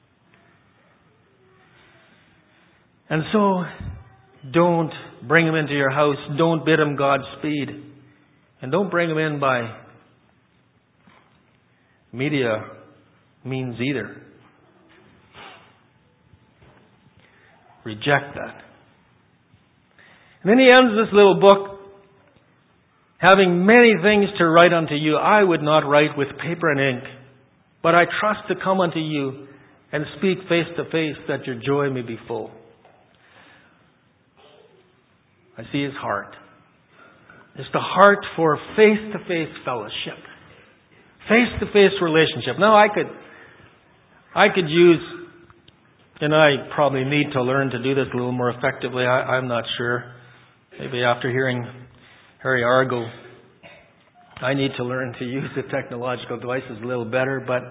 A: And so, don't bring him into your house. Don't bid him Godspeed. And don't bring him in by media means either. Reject that. And then he ends this little book, having many things to write unto you, I would not write with paper and ink, but I trust to come unto you and speak face to face, that your joy may be full. I see his heart. Just a heart for face-to-face fellowship. Face-to-face relationship. Now I could, I could use, and I probably need to learn to do this a little more effectively. I, I'm not sure. Maybe after hearing Harry Argo, I need to learn to use the technological devices a little better, but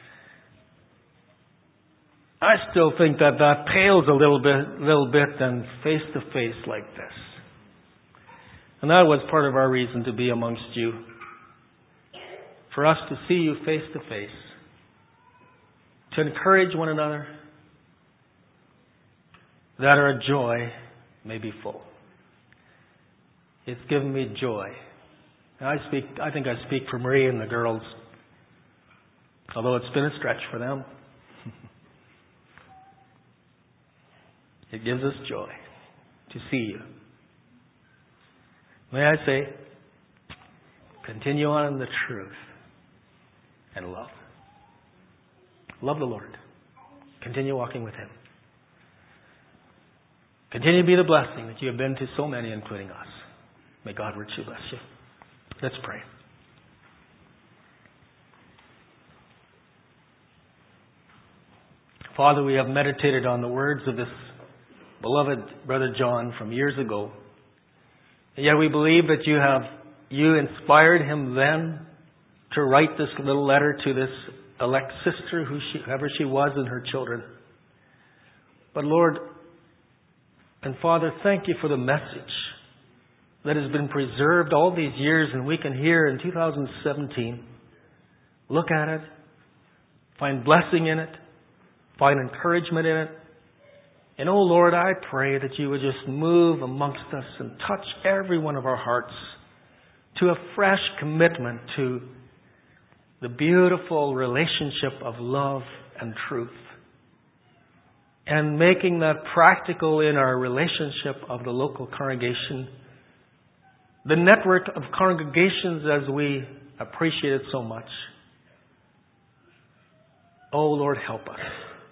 A: I still think that that pales a little bit, little bit than face-to-face like this. And that was part of our reason to be amongst you. For us to see you face-to-face. To encourage one another. That our joy may be full. It's given me joy. And I speak, I think I speak for Marie and the girls. Although it's been a stretch for them. It gives us joy to see you. May I say, continue on in the truth and love. Love the Lord. Continue walking with Him. Continue to be the blessing that you have been to so many, including us. May God richly bless you. Let's pray. Father, we have meditated on the words of this beloved Brother John from years ago. And yet we believe that you have you inspired him then to write this little letter to this elect sister, who she, whoever she was, and her children. But Lord and Father, thank you for the message that has been preserved all these years, and we can hear in two thousand seventeen. Look at it, find blessing in it, find encouragement in it. And oh Lord, I pray that you would just move amongst us and touch every one of our hearts to a fresh commitment to the beautiful relationship of love and truth. And making that practical in our relationship of the local congregation. The network of congregations as we appreciate it so much. Oh Lord, help us.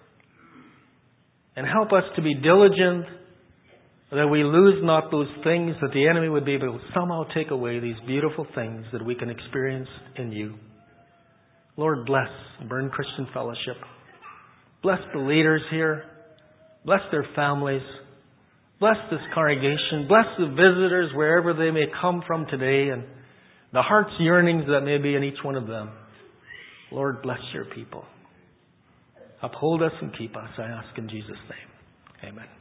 A: And help us to be diligent, that we lose not those things, that the enemy would be able to somehow take away these beautiful things that we can experience in you. Lord, bless Burn Christian Fellowship. Bless the leaders here. Bless their families. Bless this congregation. Bless the visitors wherever they may come from today, and the heart's yearnings that may be in each one of them. Lord, bless your people. Uphold us and keep us, I ask in Jesus' name. Amen.